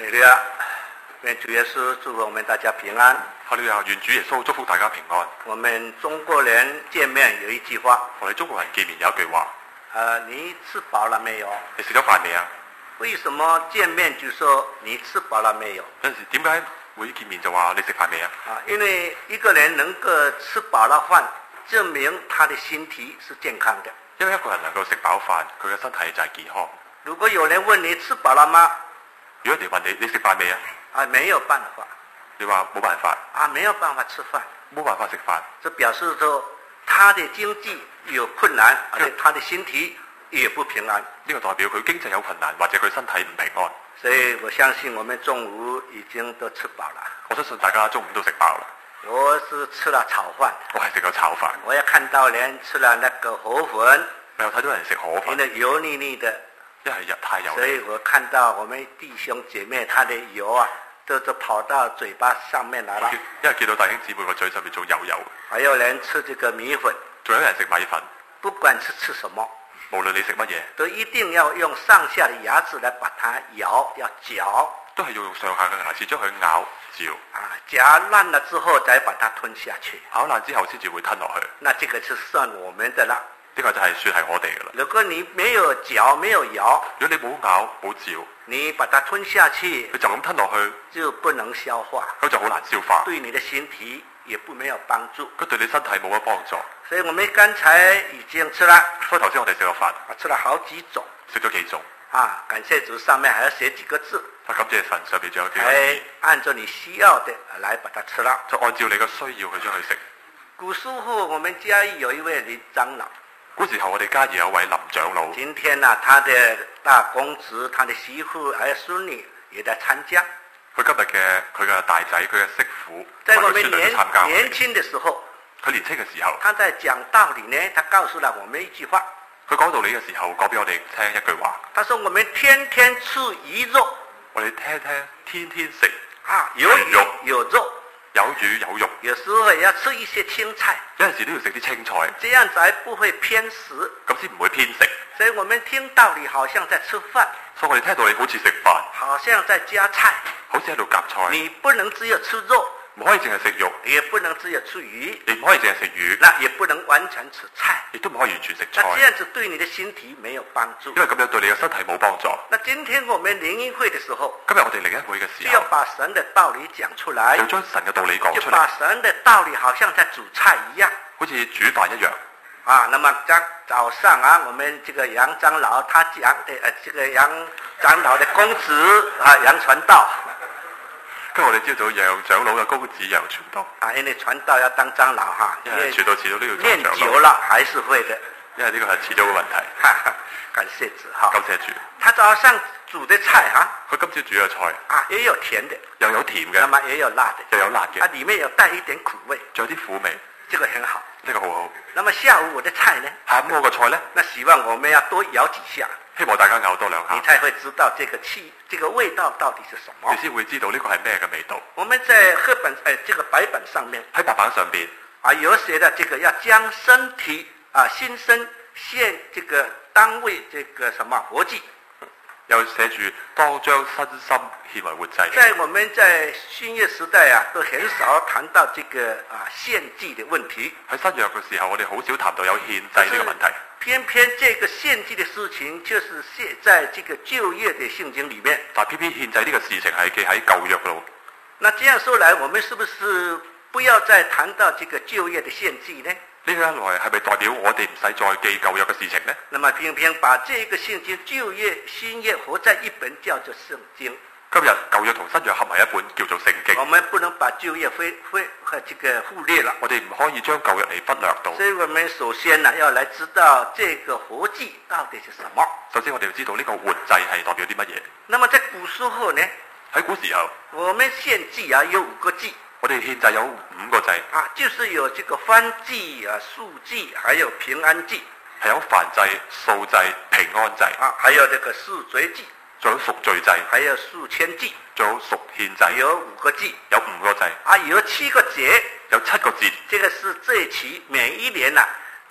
哈利路亞，願主耶穌祝福我們大家平安。 哈利路亞，願主耶穌祝福大家平安。 我們中國人見面有一句話， 我哋中國人見面有一句話， 你吃飽了沒有？ 你食咗飯未啊？ 為什麼見面就說你吃飽了沒有？ 有陣時點解會見面就話你食飯未啊？ 因為一個人能夠吃飽了飯，證明他的身體是健康的。 因為一個人能夠食飽飯，佢嘅身體就係健康。 如果有人問你吃飽了嗎？ 如果人哋問你食飯未啊？ 沒有辦法。 你話冇辦法。 沒有辦法吃飯。 冇辦法食飯。 這表示說他的經濟有困難，而且他的身體也不平安。 呢個代表佢經濟有困難，或者佢身體唔平安。 所以我相信我們中午已經都吃飽了。 我相信大家中午都食飽啦。 我是吃了炒飯。 我係食咗炒飯。 我也看到人吃了那個河粉。 我有睇到人食河粉。 因為油膩膩的。 因為太油膩。所以我看到我們弟兄姐妹他的油都跑到嘴巴上面來了。 因為見到弟兄姊妹個嘴上面仲油油。 還有人吃這個米粉。 仲有人食米粉。 不管是吃什麼， 無論你食乜嘢， 都一定要用上下的牙齒來把它咬，要嚼。 都係要用上下嘅牙齒將佢咬嚼。 夾爛了之後再把它吞下去。 咬爛之後先至會吞落去。 那這個就算我們的啦。 呢個就係算係我哋嘅啦。 如果你沒有嚼沒有咬， 如果你冇咬冇嚼， 你把它吞下去， 你就咁吞落去， 就不能消化， 咁就好難消化， 對你的身體也沒有幫助。 佢對你身體冇乜幫助。 所以我們剛才已經吃了。 所以頭先我哋食咗飯， 吃了好幾種， 食咗幾種。 感謝主，上面還要寫幾個字。 感謝神，上面仲有幾個字。 按照你需要的來把它吃了。 就按照你嘅需要去將佢食。 古時候我們嘉義有一位林長老。 古時候我哋嘉義有位林長老。 今天呢，他的大公子、他的媳婦還有孫女也在參加。 佢今日佢嘅大仔、佢嘅媳婦在我們參年輕的時候， 佢年輕嘅時候， 他在講道理呢，他告訴了我們一句話。 佢講道理嘅時候，講俾我哋聽一句話。 他說：我們天天吃魚肉。 我哋天天食有魚有肉。 有魚有肉， 有時候也要吃一些青菜， 有陣時都要食啲青菜， 這樣才不會偏食， 咁先唔會偏食。 所以我們聽道理好像在吃飯， 所以我哋聽道理好似食飯， 好像在夾菜， 好似喺度夾菜。 你不能只有吃肉， 唔可以淨係食肉， 也不能只有吃魚， 亦唔可以淨係食魚， 那也不能完全吃菜， 亦都唔可以完全食菜。 那這樣子對你的身體沒有幫助， 因為咁樣對你嘅身體冇幫助。 那今天我們靈恩會的時候， 今日我哋靈恩會嘅時候， 就要把神的道理講出來， 就將神嘅道理講出嚟， 就把神的道理好像在煮菜一樣， 好似煮飯一樣。 那麼早上我們這個楊長老他講的這個楊長老的公子楊傳道。 跟住我哋朝早楊長老嘅公子楊傳道。 因為傳道要當長老因為傳道遲早都要做長老。 練久了還是會的。 因為呢個係遲早嘅問題。 感謝主感謝主。 他早上煮的菜佢今朝煮嘅菜也有甜的， 又有甜嘅， 那麼也有辣的， 又有辣嘅， 裡面有帶一點苦味， 仲有啲苦味， 這個很好， 呢個好好。 那麼下午我的菜呢？ 下午我個菜呢？ 那希望我們要多咬幾下， 希望大家咬多兩下， 你才會知道這個味道到底是什麼， 你先會知道呢個係咩嘅味道。 我們在課本這個白本上面， 喺白板上邊有寫的這個要將身體心身獻這個當為這個什麼活祭。 又寫住當將身心獻為活祭。 在我們在新約時代都很少談到這個獻祭的問題。 喺新約嘅時候，我哋好少談到有獻祭呢個問題。 偏偏這個獻祭的事情，就是寫在這個舊約的聖經裡面。 但偏偏獻祭呢個事情係記喺舊約度。 那這樣說來，我們是不是不要再談到這個舊約的獻祭呢？ 呢個一來係咪代表我哋唔使再記舊約嘅事情呢？ 那麼偏偏把這個聖經舊約新約合在一本叫做聖經。 今日舊約同新約合埋一本叫做聖經。 我們不能把舊約忽略了。 我哋唔可以將舊約嚟忽略到。 所以我們首先要來知道這個活祭到底是什麼。 首先我哋要知道呢個活祭係代表啲乜嘢。 那麼在古時候呢？ 喺古時候， 我們獻祭有5個祭。 我哋獻祭有5個祭就是有這個燔祭贖祭，還有平安祭。 係有燔祭、贖祭、平安祭。 還有這個贖罪祭。 仲有贖罪祭。 還有贖愆祭。 仲有贖愆祭。 有5個祭。 有5個祭。 有7個節。 有7個節。 這個是這一期每一年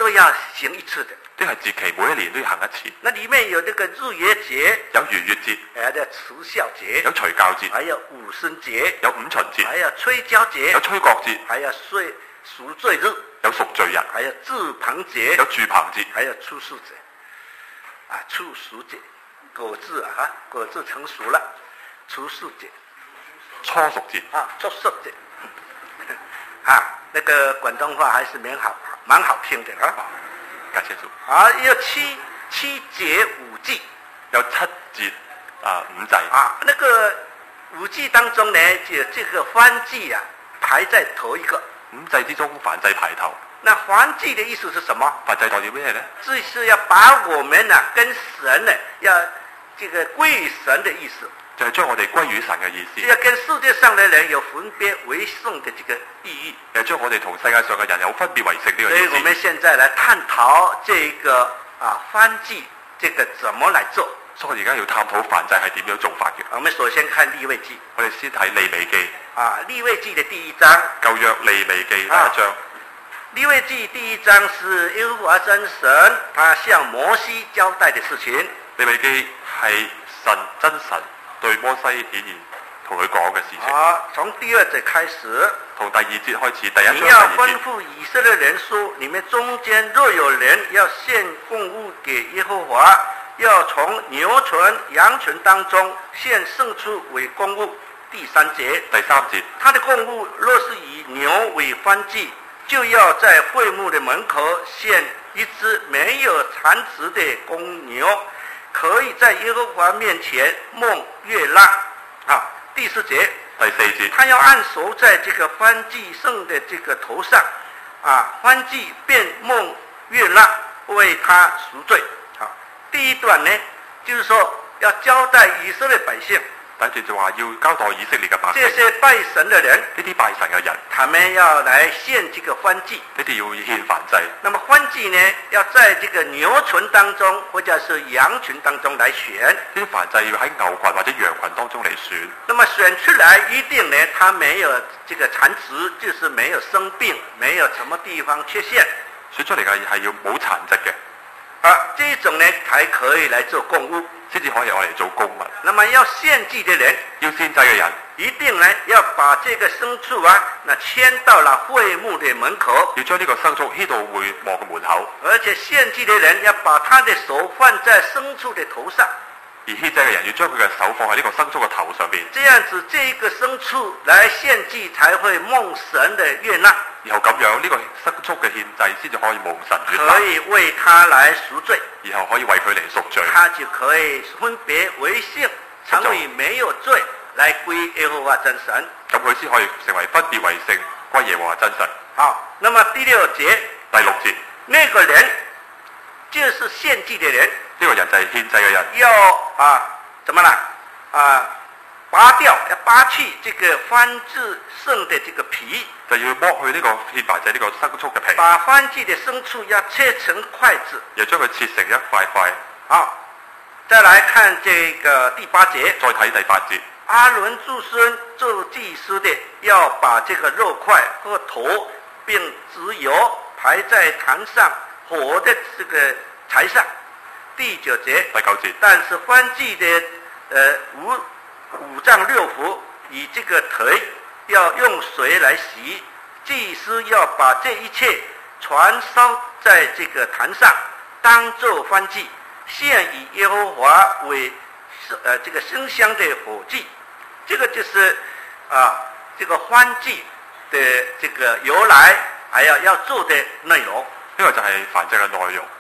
都要行一次的。 啲係節期，每一年都要行一次。 那裡面有這個日月節， 有逾越節， 還有除酵節， 有除酵節， 還有五旬節， 有五旬節， 還有吹角節， 有吹角節， 還有贖罪日， 有贖罪日， 還有住棚節， 有住棚節， 還有初熟節。初熟節，果子果子成熟了，初熟節， 初熟節， 初熟節。那個廣東話還是蠻好聽的啊。 感謝主。 有七節五祭， 有七節五祭。 那個五祭當中呢，就這個燔祭排在頭一個。 五祭之中，燔祭排頭。 那燔祭的意思是什麼？ 燔祭代表咩呢？ 就是要把我們跟神呢，要這個歸於神的意思。 就係將我哋歸於神嘅意思。 要跟世界上的人有分別為聖的這個意義。 將我哋同世界上嘅人有分別為聖呢個意思。 所以我們現在來探討這個燔祭，這個怎麼來做？ 所以我而家要探討燔祭係點樣做法嘅。 我們首先看利未記。 我哋先睇利未記。 利未記的第一章。 舊約利未記第一章。 利未記第一章是耶和華真神他向摩西交代的事情。 利未記係真神對摩西顯現同佢講嘅事情。 從第二節開始。從第二節開始，第一章你要吩咐以色列人說：你們中間若有人要獻供物給耶和華，要從牛群、羊群當中獻牲畜為供物。第三節。第三節。他的供物若是以牛為燔祭，就要在會幕的門口獻一隻沒有殘值的公牛，可以在耶和華面前蒙悅納。第四節。第四節。他要按手在這個燔祭牲的這個頭上，燔祭便蒙悅納，為他贖罪。第一段呢，就是說要交代以色列百姓。 第一段就話要交代以色列嘅百姓。 這些拜神的人， 呢啲拜神嘅人， 他們要來獻這個燔祭。 呢啲要獻燔祭。那麼燔祭呢，要在這個牛群當中，或者是羊群當中來選。 呢啲燔祭要喺牛群或者羊群當中嚟選。 那麼選出來一定呢，它沒有這個殘值，就是沒有生病，沒有什麼地方缺陷。 選出嚟嘅係要冇殘疾嘅。 這種呢，才可以來做供物。 先至可以攞嚟做供物。 那麼要獻祭的人， 要獻祭嘅人， 一定呢要把這個牲畜牽到了會幕的門口。 要將呢個牲畜牽到會幕嘅門口。 而且獻祭的人要把他的手放在牲畜的頭上。 而獻祭嘅人要將佢嘅手放喺呢個牲畜嘅頭上邊。 這樣子，這個牲畜來獻祭才會蒙神的悅納。 然後咁樣呢個牲畜嘅獻祭先至可以蒙神悅納。 可以為他來贖罪。 然後可以為佢嚟贖罪。 他就可以分別為聖，成為沒有罪，來歸耶和華真神。 咁佢先可以成為分別為聖，歸耶和華真神。 好，那麼第六節。 第六節。 那個人就是獻祭的人。 呢個人就係獻祭嘅人。 要怎麼啦？拔掉，要拔去這個燔祭牲的這個皮。就要剝去呢個獻燔祭呢個牲畜嘅皮。把燔祭的牲畜要切成塊子。又將佢切成一塊塊。好，再來看這個第八節。再睇第八節。阿倫子孫做祭司的，要把這個肉塊和頭並脂油排在壇上火的這個柴上。第九節。第九節。但是燔祭的五臟六腑以這個腿要用水來洗，祭司要把這一切全燒在這個壇上，當作燔祭，獻以耶和華為這個馨香的火祭。這個就是這個燔祭的這個由來，還要做的內容。呢個就係燔祭嘅內容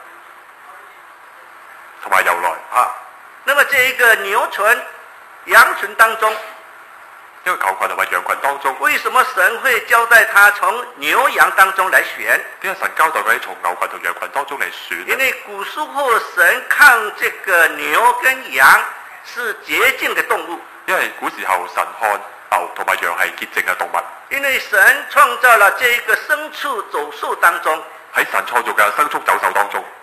同埋由來。那麼這一個牛群、羊群當中， 呢個牛群同埋羊群當中， 為什麼神會交代他從牛羊當中來選？ 點解神交代佢從牛群同羊群當中嚟選？ 因為古時候神看這個牛跟羊是潔淨的動物。 因為古時候神看牛同埋羊係潔淨嘅動物。 因為神創造了這個牲畜走獸當中， 喺神創造嘅牲畜走獸當中，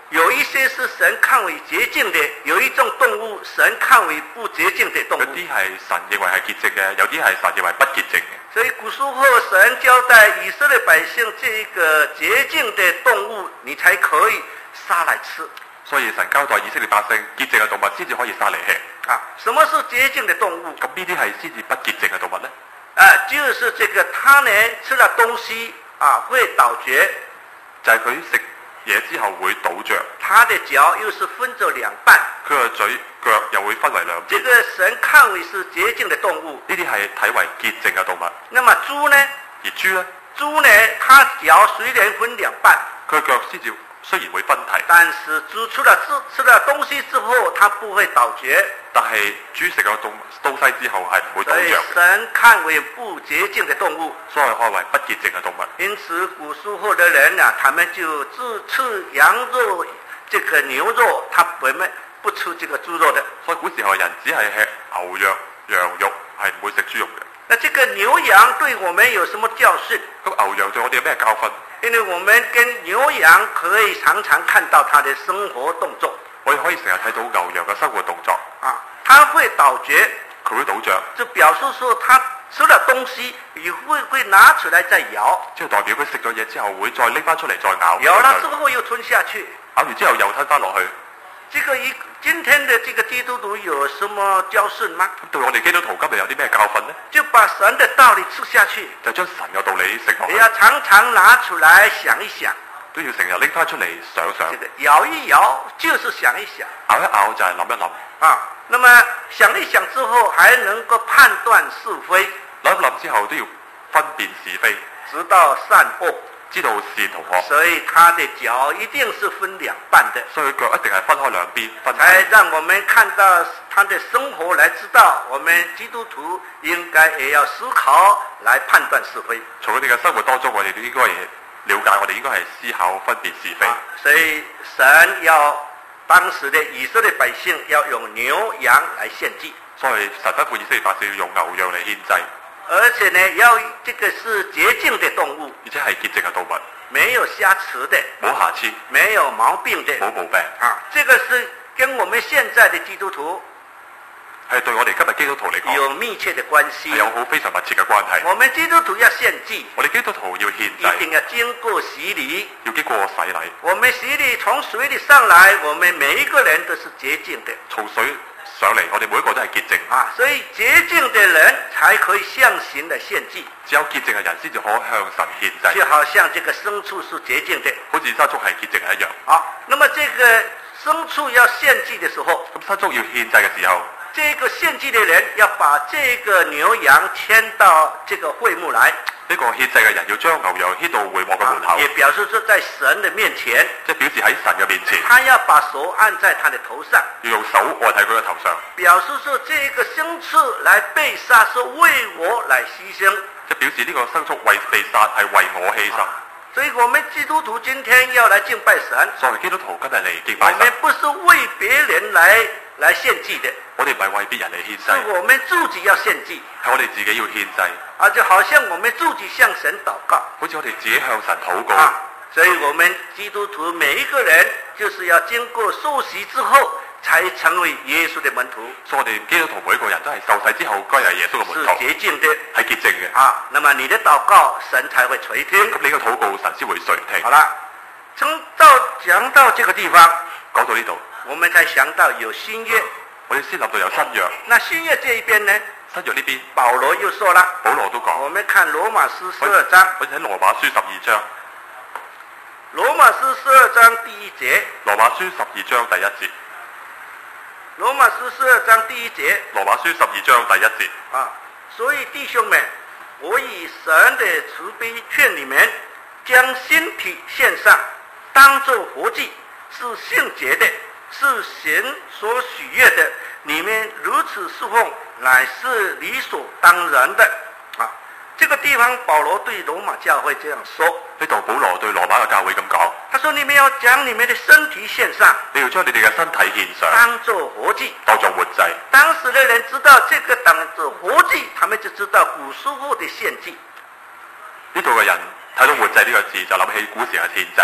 有一些是神看為潔淨的，有一種動物神看為不潔淨的動物。 有啲係神認為係潔淨嘅，有啲係神認為不潔淨嘅。 所以古時候神交代以色列百姓，這個潔淨的動物你才可以殺來吃。 所以神交代以色列百姓，潔淨嘅動物先至可以殺嚟吃。 啊，什麼是潔淨的動物？ 咁呢啲係先至不潔淨嘅動物呢？ 就是這個它呢吃了東西會倒嚼， 就係佢食嘢之後會倒嚼。 它的腳又是分作兩半， 佢個嘴腳又會分為兩邊。 這個神看為是潔淨的動物， 呢啲係睇為潔淨嘅動物。 那麼豬呢？ 而豬呢？ 豬呢，它腳雖然分兩半， 佢腳雖然會分體， 但是豬吃了東西之後，它不會倒嚼。 但係豬食咗東西之後係唔會倒嚼。 所以神看為不潔淨的動物， 所以看為不潔淨嘅動物。 因此古時候的人啊，他們就只吃羊肉、這個牛肉，他們不吃這個豬肉的。 所以古時候人只係吃牛肉、羊肉，係唔會食豬肉嘅。 那這個牛羊對我們有什麼教訓？ 咁牛羊對我哋有咩教訓？ 因為我們跟牛羊可以常常看到它的生活動作。 我哋可以成日睇到牛羊嘅生活動作。 它會倒嚼， 佢會倒嚼， 就表示說它吃了東西，也會拿出來再咬。 即係代表佢食咗嘢之後會再拎翻出嚟再咬。 咬了之後又吞下去。 咬完之後又吞翻落去。 這個今天的這個基督徒有什麼教訓嗎？ 對我哋基督徒今日有啲咩教訓呢？ 就把神的道理吃下去， 就將神嘅道理食落去。 你要常常拿出來想一想， 都要成日拎翻出嚟想想。 這個咬一咬就是想一想， 咬一咬就係諗一諗。 那麼想一想之後，還能夠判斷是非。 諗一諗之後都要分辨是非， 知道善惡， 知道善同惡。 所以他的腳一定是分兩半的。 所以腳一定係分開兩邊， 才讓我們看到他的生活，來知道我們基督徒應該也要思考來判斷是非。 從佢哋嘅生活當中，我哋都應該了解，我哋應該係思考分辨是非。 所以神要當時的以色列百姓要用牛羊來獻祭。 所以神吩咐以色列百姓要用牛羊嚟獻祭。 而且呢，要這個是潔淨的動物， 而且係潔淨嘅動物， 沒有瑕疵的， 冇瑕疵， 沒有毛病的， 冇毛病。 這個是跟我們現在的基督徒係對我哋今日基督徒嚟講有密切的關係， 有好非常密切嘅關係。 我們基督徒要獻祭， 我哋基督徒要獻祭， 一定要經過洗禮， 要經過洗禮。 我們洗禮從水裏上來，我們每一個人都是潔淨的。 從水上嚟，我哋每一個都係潔淨。 所以潔淨的人才可以向神來獻祭。 只有潔淨嘅人先至可向神獻祭。 就好像這個牲畜是潔淨的， 好似牲畜係潔淨一樣。 那麼這個牲畜要獻祭的時候， 咁牲畜要獻祭嘅時候， 這個獻祭的人要把這個牛羊牽到這個會幕來。 呢個獻祭嘅人要將牛羊牽到會幕嘅門口， 也表示說在神的面前， 即係表示喺神嘅面前。 他要把手按在他的頭上， 要用手按喺佢嘅頭上， 表示說這個牲畜來被殺是為我來犧牲， 即係表示呢個牲畜為被殺係為我犧牲。 所以我們基督徒今天要來敬拜神， 作為基督徒今日嚟敬拜神， 我們不是為別人來獻祭的， 我哋唔係為別人嚟獻祭， 是我們自己要獻祭， 係我哋自己要獻祭。 就好像我們自己向神禱告， 好似我哋自己向神禱告。 所以我們基督徒每一個人就是要經過受洗之後，才成為耶穌的門徒。 所以我哋基督徒每一個人都係受洗之後歸係耶穌嘅門徒， 是潔淨的， 係潔淨嘅。 那麼你的禱告神才會垂聽。 咁你嘅禱告神先會垂聽。 好了，講到這個地方， 講到呢度， 我們才想到有新約。 我哋先諗到有新約。 那新約這一邊呢？ 新約呢邊， 保羅又說了， 保羅都講。 我們看羅馬書12章， 我哋睇羅馬書12章。 羅馬書12章第1節。 羅馬書12章第1節。 羅馬書12章第1節。 羅馬書12章第1節。 所以弟兄們，我以神的慈悲勸你們，將身體獻上，當作活祭，是聖潔的，是神所喜悅的。你們如此侍奉，乃是理所當然的。這個地方保羅對羅馬教會這樣說。 呢度保羅對羅馬嘅教會咁講。 他說：你們要將你們的身體獻上， 你要將你哋嘅身體獻上， 當作活祭， 當作活祭。 當時的人知道這個當作活祭，他們就知道古時候的獻祭。 呢度嘅人睇到活祭呢個字，就諗起古時嘅獻祭。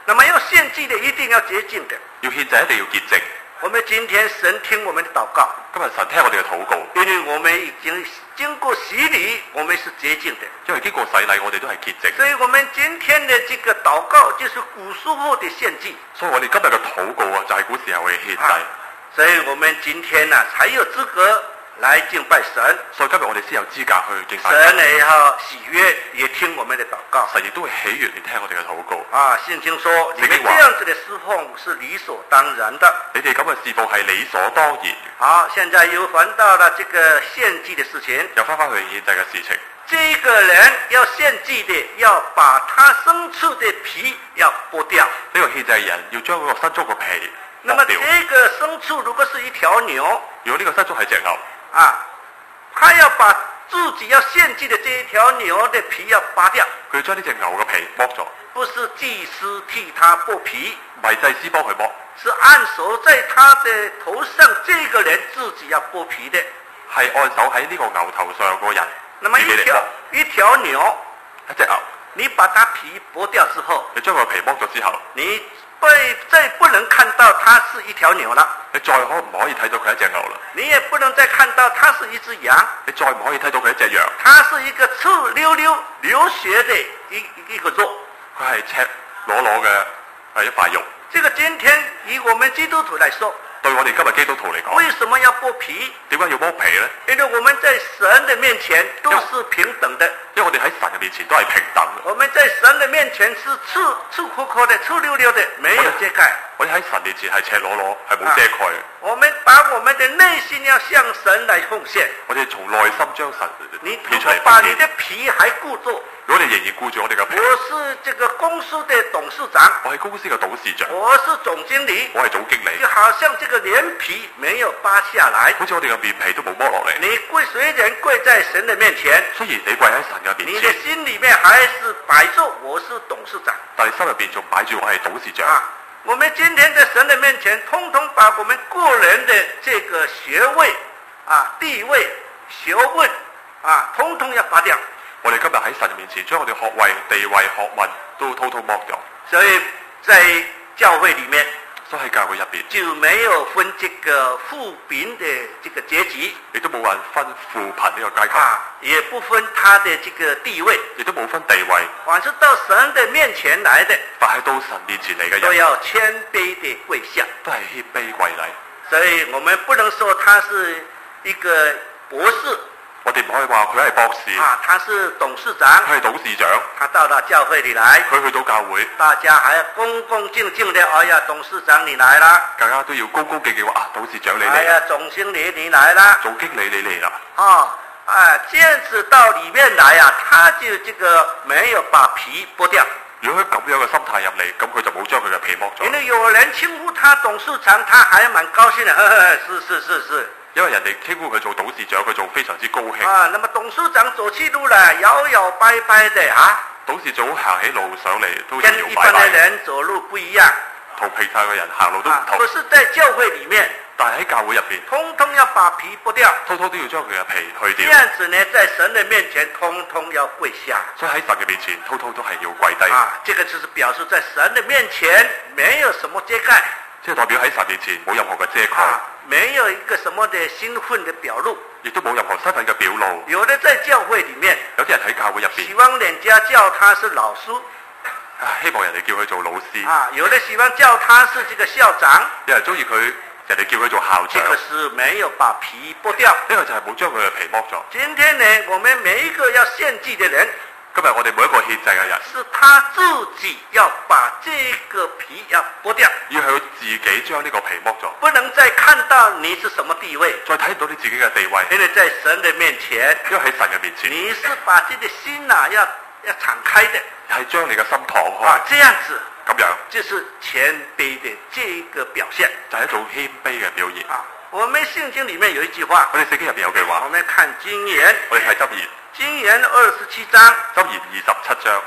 那麼要獻祭的一定要潔淨的。 要獻祭一定要潔淨。 我們今天神聽我們的禱告， 今日神聽我哋嘅禱告， 因為我們已經經過洗禮，我們是潔淨的。 因為經過洗禮，我哋都係潔淨。 所以我們今天的這個禱告就是古時候的獻祭。 所以我哋今日嘅禱告啊，就係古時候嘅獻祭。 所以我們今天呢，才有資格來敬拜神。 所以今日我哋先有資格去敬拜神也好喜悅，也聽我們的禱告。 神亦都會喜悅嚟聽我哋嘅禱告。 聖經說，你們這樣子的侍奉是理所當然的。 你哋咁嘅侍奉係理所當然。 好，現在又返到了這個獻祭的事情。 又翻去獻祭嘅事情。 這個人要獻祭的，要把他牲畜的皮要剝掉。 呢個獻祭人要將嗰個牲畜嘅皮剝掉。 那麼這個牲畜如果是一條牛， 如果呢個牲畜係隻牛， 他要把自己要獻祭的這一條牛的皮要拔掉。 佢將呢隻牛嘅皮剝咗。 不是祭司替他剝皮， 唔係祭司幫佢剝， 是按手在他的頭上，這個人自己要剝皮的。 係按手喺呢個牛頭上個人。 那麼一條牛， 一隻牛， 你把它皮剝掉之後， 你將個皮剝咗之後， 你再不能看到它是一條牛了。 你再唔可以睇到佢一隻牛啦。 你也不能再看到它是一隻羊。 你再唔可以睇到佢一隻羊。 它是一個赤溜溜流血的一個肉。 佢係赤裸裸嘅係一塊肉。 這個今天以我們基督徒來說， 對我哋今日基督徒嚟講， 為什麼要剝皮？ 點解要剝皮呢？ 因為我們在神的面前都是平等的。 因為我哋喺神嘅面前都係平等嘅。 我們在神的面前是赤闊闊的、赤溜溜的，沒有遮蓋。我哋喺神面前係赤裸裸，係冇遮蓋。 我們把我們的內心要向神來奉獻。我哋從內心將神你如果把你的皮還顧住， 如果你仍然顧住我哋嘅皮， 我是這個公司的董事長， 我係公司嘅董事長， 我是總經理， 我係總經理， 就好像這個連皮沒有扒下來， 好似我哋嘅面皮都冇剝落嚟。 你雖然跪在神的面前， 雖然你跪喺神嘅面前， 你的心裏面還是擺着我是董事長， 但係心入邊仲擺住我係董事長。 我們今天在神的面前，通通把我們個人的這個學位地位、學問通通要拔掉。 我哋今日喺神面前，將我哋學位、地位、學問都通通剝掉。 所以在教會裏面， 所以喺教會入邊就沒有分這個富貧的這個階級， 亦都冇人分富貧呢個階級， 也不分他的這個地位， 亦都冇分地位。 凡是到神的面前來的， 凡係到神面前嚟嘅人， 都要謙卑地跪下， 都係謙卑跪禮。 所以我們不能說他是一個博士。 我哋唔可以話佢係博士， 他是董事長， 佢係董事長， 他到了教會裏來， 佢去到教會， 大家還要恭恭敬敬的，哎呀，董事長你來了， 大家都要恭恭敬敬話董事長你嚟， 哎呀，總經理你來了， 總經理你嚟啦， 這樣子到裏面來他就這個沒有把皮剝掉。 如果佢咁樣嘅心態入嚟，咁佢就冇將佢嘅皮剝咗。 因為有人稱呼他董事長，他還蠻高興的，是。 因為人哋稱呼佢做董事長，佢仲非常之高興。 那麼董事長走起路來搖搖擺擺的董事長行起路上嚟都搖搖擺擺。 跟一般的人走路不一樣。 同平常嘅人行路都唔同。 可是在教會裏面， 但係喺教會入邊， 通通要把皮剝掉， 通通都要將佢嘅皮去掉。 這樣子呢，在神的面前，通通要跪下。 所以喺神嘅面前，通通都係要跪低。 這個就是表示在神的面前沒有什麼遮蓋。 即係代表喺神面前冇任何嘅遮蓋， 沒有一個什麼的身份的表露， 亦都冇任何身份嘅表露。 有的在教會裏面， 有啲人喺教會入邊， 希望人家叫他是老師， 希望人哋叫佢做老師。 有的希望叫他是這個校長， 有人中意佢，人哋叫佢做校長。 這個是沒有把皮剝掉， 呢個就係冇將佢嘅皮剝咗。 今天呢，我們每一個要獻祭的人， 今日我哋每一個獻祭嘅人， 是他自己要把這個皮要剝掉， 要佢自己將呢個皮剝咗， 不能再看到你是什麼地位， 再睇唔到你自己嘅地位， 因為在神的面前， 因為喺神嘅面前， 你是把自己的心要敞開的， 係將你嘅心敞開， 這樣子， 咁樣就是謙卑的這個表現， 就係一種謙卑嘅表現。 我們聖經裏面有一句話， 我哋聖經入邊有句話， 我們看箴言， 我哋睇箴言。 箴言27章， 箴言27章，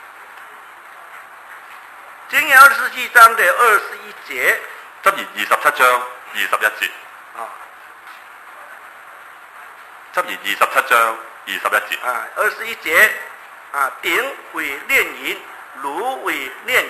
箴言27章的21節， 箴言27章21節，箴言27章21節 21節，鼎為煉銀，爐為煉金，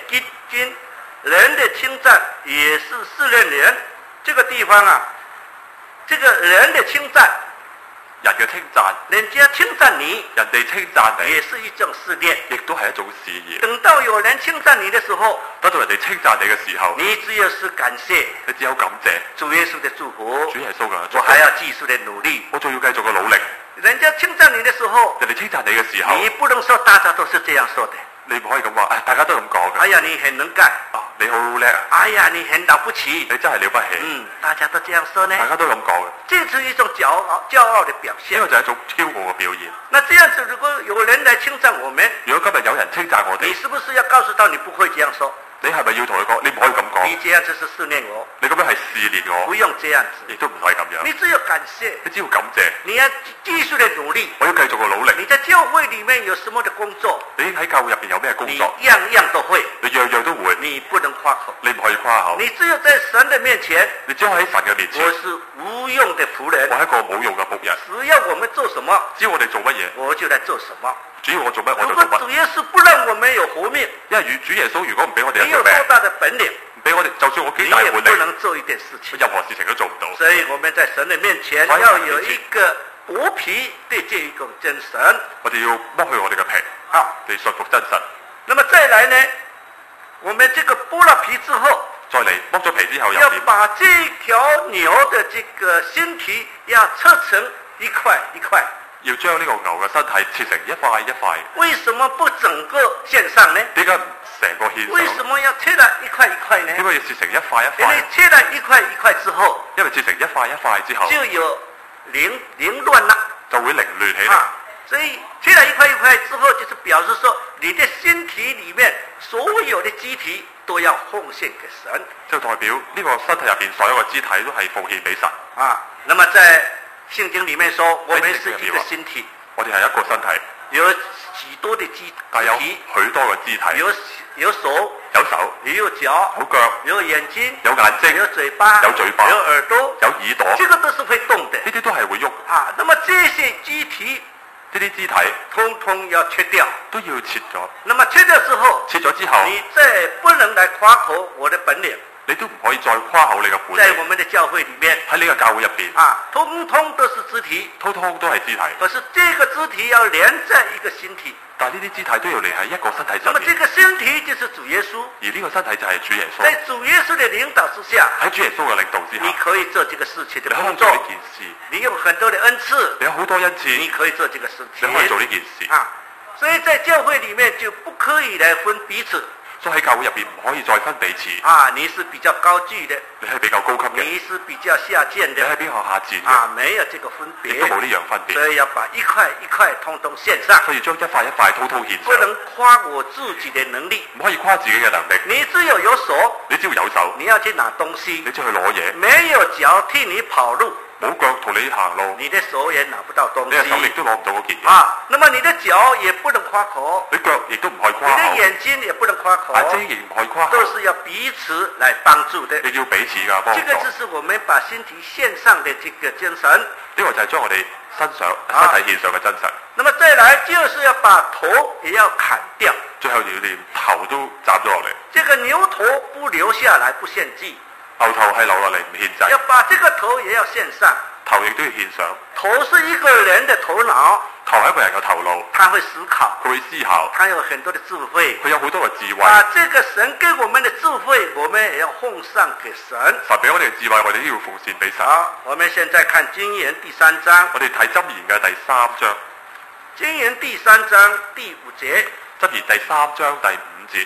经人的稱讚也是試煉人。這個地方啊，這個人的稱讚， 人嘅稱讚， 人家稱讚你， 人哋稱讚你， 也是一種試煉， 亦都係一種試驗。 等到有人稱讚你的時候， 等到人哋稱讚你嘅時候， 你只有是感謝， 你只有感謝主耶穌的祝福， 主耶穌嘅祝福， 我還要繼續的努力， 我仲要繼續嘅努力。 人家稱讚你的時候， 人哋稱讚你嘅時候， 你不能說大家都是這樣說的。 你唔可以咁話，大家都咁講嘅。 哎呀，你很能幹， 你好叻啊！ 哎呀，你很了不起， 你真係了不起。 大家都這樣說呢。 大家都咁講嘅。 這是一種驕傲的表現。 呢個就係一種驕傲嘅表現。 那這樣子，如果有人來稱讚我們， 如果今日有人稱讚我哋， 你是不是要告訴他你不會這樣說？ 你係咪要同佢講？你唔可以咁講。 你這樣子是試煉我。 你咁樣係試煉我。 不用這樣子。 亦都唔可以咁樣。 你只有感謝。 你只要感謝。 你要繼續的努力。 我要繼續嘅努力。 你在教會裏面有什麼的工作？ 你喺教會入邊有咩工作？ 你樣樣都會。 你樣樣都會。 你不能誇口。 你唔可以誇口。 你只有在神的面前。 你只有喺神嘅面前。 我是無用的僕人。 我係一個冇用嘅僕人。 只要我們做什麼， 只要我哋做乜嘢， 我就來做什麼。 主要我做乜我就做乜。 如果主耶穌不讓我們有活命， 因為主耶穌如果唔俾我哋你有多大的本領， 唔俾我哋，就算我幾大本領， 你也不能做一點事情， 任何事情都做唔到。 所以我們在神的面前要有一個剝皮的這一種真神。 我哋要剝去我哋嘅皮，嚟信服真神。 那麼再來呢，我們這個剝了皮之後， 再嚟剝咗皮之後， 要把這條牛的這個身體要切成一塊一塊。 要將呢個牛嘅身體切成一塊一塊。 為什麼不整個獻上呢？ 點解唔成個獻上？ 為什麼要切了一塊一塊呢？ 點解要切成一塊一塊？ 因為切了一塊一塊之後， 因為切成一塊一塊之後， 就有凌亂了， 就會凌亂起嚟。 所以切了一塊一塊之後，就是表示說你的身體裏面所有的肢體都要奉獻給神。 就代表呢個身體入邊所有嘅肢體都係奉獻俾神。 那麼在聖經裏面說，我們是一個身體， 我哋係一個身體， 有許多的肢體， 有許多嘅肢體， 有手， 有手， 也有腳， 有腳， 有眼睛， 有眼睛， 有嘴巴， 有嘴巴， 有耳朵， 有耳朵， 這個都是會動的， 呢啲都係會喐。 那麼這些肢體， 呢啲肢體， 通通要切掉， 都要切咗。 那麼切掉之後，你再不能來誇口我的本領。 你都唔可以再誇口你嘅本領。 在我們的教會裏面， 喺呢個教會入邊， 通通都是肢體， 通通都係肢體。 可是這個肢體要連在一個身體， 但係呢啲肢體都要連喺一個身體上面。 那麼這個身體就是主耶穌， 而呢個身體就係主耶穌。 在主耶穌的領導之下， 喺主耶穌嘅領導之下， 你可以做這個事情的工作。 你可以做呢件事， 你有很多的恩賜， 你有好多恩賜， 你可以做這個事情， 你可以做呢件事。 所以在教會裏面就不可以來分彼此。 所以喺教會入邊唔可以再分彼此。 你是比較高級的， 你係比較高級嘅； 你是比較下賤的， 你係比較下賤嘅。 沒有這個分別， 都冇呢樣分別。 所以要把一塊一塊通通獻上。 所以將一塊一塊通通獻上。 不能誇我自己的能力， 唔可以誇自己嘅能力。 你只有手， 你只要有手， 你要去拿東西， 你就去攞嘢。 沒有腳替你跑路， 冇腳同你行路， 你的手也拿不到東西， 你嘅手亦都攞唔到嗰件嘢。 那麼你的腳也不能誇口， 你腳亦都唔可以誇口， 你的眼睛也不能誇口， 眼睛亦唔可以誇口， 都是要彼此來幫助的。 你要彼此嘅幫助。 這個就是我們把身體獻上的這個精神。 呢個就係將我哋身體獻上嘅真神。 那麼再來就是要把頭也要砍掉， 最後要連頭都斬咗落嚟。 這個牛頭不留下來不獻祭， 牛頭係留落嚟唔獻祭， 要把這個頭也要獻上。 頭亦都要獻上。 頭是一個人的頭腦， 頭係一個人嘅頭腦， 他會思考， 佢會思考， 他有很多的智慧， 佢有好多嘅智慧。 這個神給我們的智慧，我們也要奉上給神。 神俾我哋嘅智慧，我哋都要奉獻俾神。 我們現在看箴言第3章， 我哋睇箴言嘅第3章。 箴言第3章第5節。 箴言第3章第5節。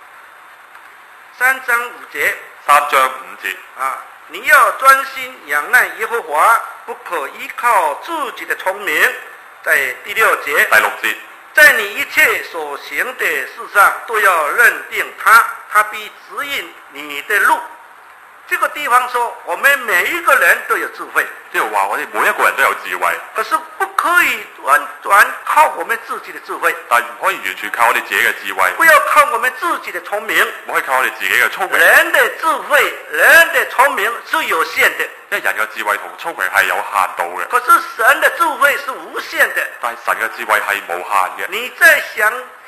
3章5節。 3章5節。 你要專心仰賴耶和華，不可依靠自己的聰明。在第6節。 第6節。 在你一切所行的事上都要認定他，他必指引你的路。這個地方說，我們每一個人都有智慧。 即係話我哋每一個人都有智慧， 可是不可以完全靠我們自己的智慧， 但唔可以完全靠我哋自己嘅智慧。 不要靠我們自己的聰明， 唔可以靠我哋自己嘅聰明。 人的智慧、人的聰明是有限的， 因為人嘅智慧同聰明係有限度嘅。 可是神的智慧是無限的， 但係神嘅智慧係無限嘅。 你在想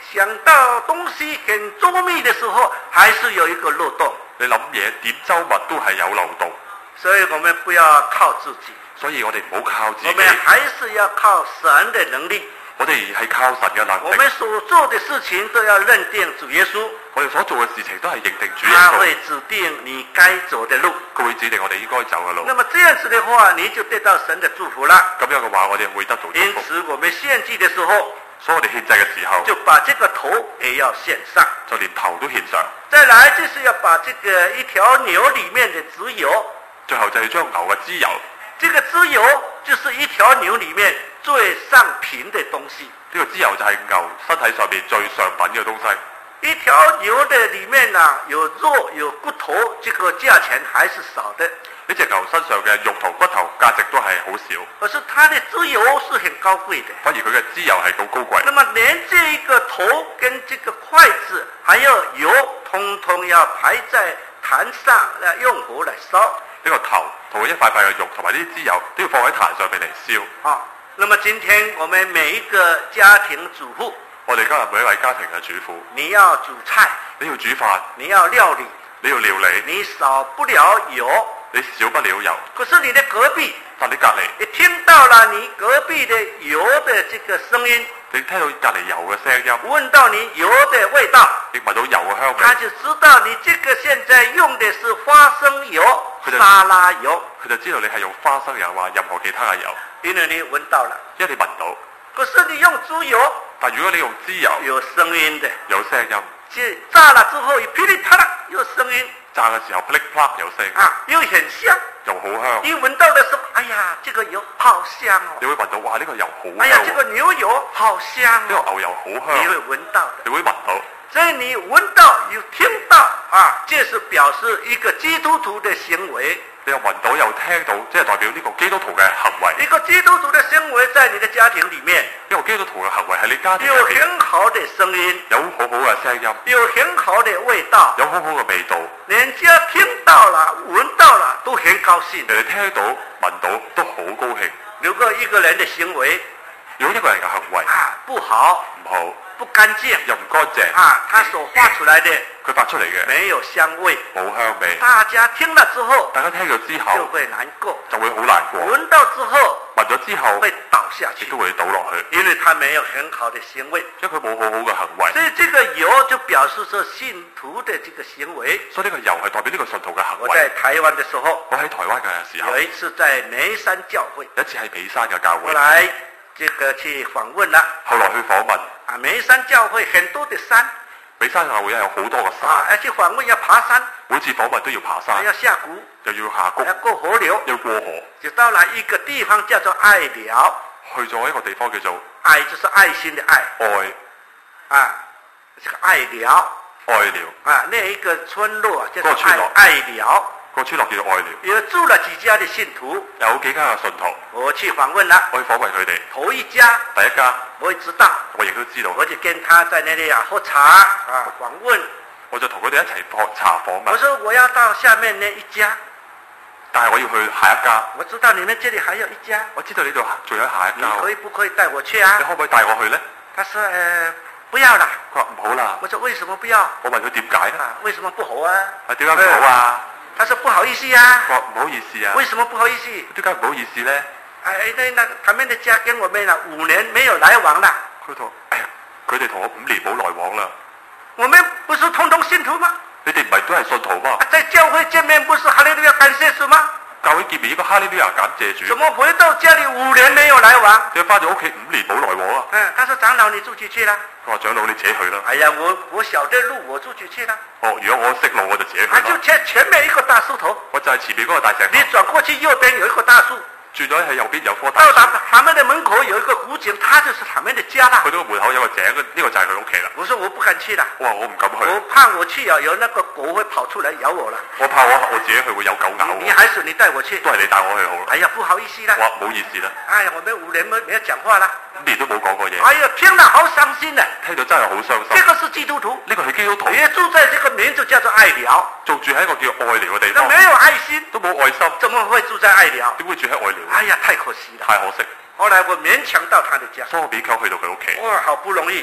想到東西很周密的時候，還是有一個漏洞。 你諗嘢點周密都係有漏洞， 所以我們不要靠自己， 所以我哋唔好靠自己， 我們還是要靠神的能力。 我哋係靠神嘅能力。 我們所做的事情都要認定主耶穌。 我哋所做嘅事情都係認定主耶穌。 他會指定你該走的路。 佢會指定我哋應該走嘅路。 那麼這樣子的話，你就得到神的祝福啦。 咁樣嘅話，我哋會得到祝福。 因此，我們獻祭的時候， 所以我哋獻祭嘅時候， 就把這個頭也要獻上， 就連頭都獻上。 再來就是要把這個一條牛裏面的脂油， 最後就係將牛嘅脂油。這個脂油就是一條牛裏面最上品的東西。 呢個脂油就係牛身體上面最上品嘅東西。 一條牛的裏面啊，有肉有骨頭，這個價錢還是少的。 呢隻牛身上嘅肉同骨頭價值都係好少。 可是它的脂油是很高貴的。 反而佢嘅脂油係好高貴。 那麼連這一個頭跟這個筷子還有油，通通要排在壇上，用火來燒。 呢個頭同一塊塊嘅肉同埋呢啲脂油都要放喺壇上面嚟燒。 啊，那麼今天我們每一個家庭主婦， 我哋今日每一位家庭嘅主婦， 你要煮菜， 你要煮飯， 你要料理， 你要料理， 你少不了油， 你少不了油。 可是你的隔壁， 但你隔離， 你聽到了你隔壁的油的這個聲音， 你聽到隔離油嘅聲音， 聞到你油的味道， 亦聞到油嘅香味， 他就知道你這個現在用的是花生油、沙拉油， 佢就知道你係用花生油或任何其他嘅油， 因為你聞到了， 因為你聞到。 可是你用豬油， 但如果你用脂油， 有聲音的， 有聲音， 即炸了之後噼里啪啦有聲音， 炸嘅時候噼里啪啦有聲音， 啊，又很香， 又好香。 你聞到的時候，哎呀，這個油好香哦！ 你會聞到哇，呢個油好香。 哎呀，這個牛油好香哦！ 呢個牛油好香。 你會聞到的， 你會聞到。 所以你聞到又聽到啊，這是表示一個基督徒的行為。 你又聞到又聽到，即係代表呢個基督徒嘅行為。 一個基督徒的行為在你的家庭裡面， 一個基督徒嘅行為喺你家庭有很好的聲音， 有好好嘅聲音， 有很好的味道， 有好好嘅味道。 人家聽到了、聞到了都很高興。 人哋聽到、聞到都好高興。 如果一個人的行為， 如果一個人嘅行為啊不好、 唔好、 不乾淨， 又唔乾淨啊，他所發出來的佢發出嚟嘅沒有香味， 冇香味， 大家聽了之後， 大家聽咗之後就會難過， 就會好難過。 聞到之後， 聞咗之後會倒下去， 亦都會倒落去， 因為他沒有很好的行為， 因為佢冇好好嘅行為。 所以這個油就表示說信徒的這個行為。 所以呢個油係代表呢個信徒嘅行為。 我在台灣的時候， 我喺台灣嘅時候， 有一次在眉山教會， 有一次喺眉山嘅教會， 後來這個去訪問啦， 後來去訪問啊，眉山教會很多的山， 眉山教會有好多個山， 啊，要去訪問要爬山， 每次訪問都要爬山， 要下谷， 又要下谷， 要過河流， 要過河， 就到了一個地方叫做愛寮， 去咗一個地方叫做愛，就是愛心的愛， 愛， 啊，這個愛寮， 愛寮， 啊，那一個村落叫做愛寮。 個村落叫做愛寮， 有住了幾家的信徒， 有幾家嘅信徒， 我去訪問啦， 我去訪問佢哋， 頭一家， 第一家， 我也知道， 我亦都知道， 我就跟他在那裡喝茶啊訪問， 我就同佢哋一齊喝茶訪問。 我說我要到下面那一家， 但係我要去下一家， 我知道你們這裡還有一家， 我知道呢度仲有下一家， 你可以不可以帶我去啊？ 你可唔可以帶我去呢？ 他說不要啦， 佢話唔好啦。 我說為什麼不要？ 我問佢點解呢？ 為什麼不好啊？ 點解唔好啊？ 他說不好意思啊。 佢話唔好意思啊。 為什麼不好意思？ 點解唔好意思呢？ 那他們的家跟我們5年沒有來往啦。 佢哋同我5年冇來往啦。 我們不是通通信徒嗎？ 你哋唔係都係信徒嗎？ 在教會見面不是哈利路亞感謝主嗎？ 教會見面應該哈利路亞感謝主。 怎麼回到家裡5年沒有來往？ 點解翻咗屋企5年冇來往啊？ 他說長老你自己去啦。 佢話長老你自己去啦。 哎呀，我曉得路，我自己去啦。 如果我識路我就自己去啦。 就前面一個大樹頭。 我就係前面嗰個大石頭。 你轉過去右邊有一棵大樹。 轉咗喺右邊有棵大樹。 到達他們的門口有一個古井，他就是他們的家啦。 去到門口有個井，呢個就係佢屋企啦。 我說我不敢去啦。 我話我唔敢去。 我怕我去啊，有那個狗會跑出來咬我啦。 我怕我自己去會有狗咬我。 你還是你帶我去。 都係你帶我去好啦。 哎呀，不好意思啦。 我話唔好意思啦。 哎呀，我們5年沒有講話啦。 5年都冇講過嘢。 哎呀，聽了好傷心啊！ 聽到真係好傷心。 這個是基督徒。呢個係基督徒。 也住在這個名字叫做愛寮。 仲住喺一個叫愛寮嘅地方。 那沒有愛心， 都冇愛心， 怎麼會住在愛寮？ 點會住喺愛寮？ 哎呀，太可惜了。 太可惜。 後來我勉強到他的家。 所以我勉強去到佢屋企。 哇，好不容易。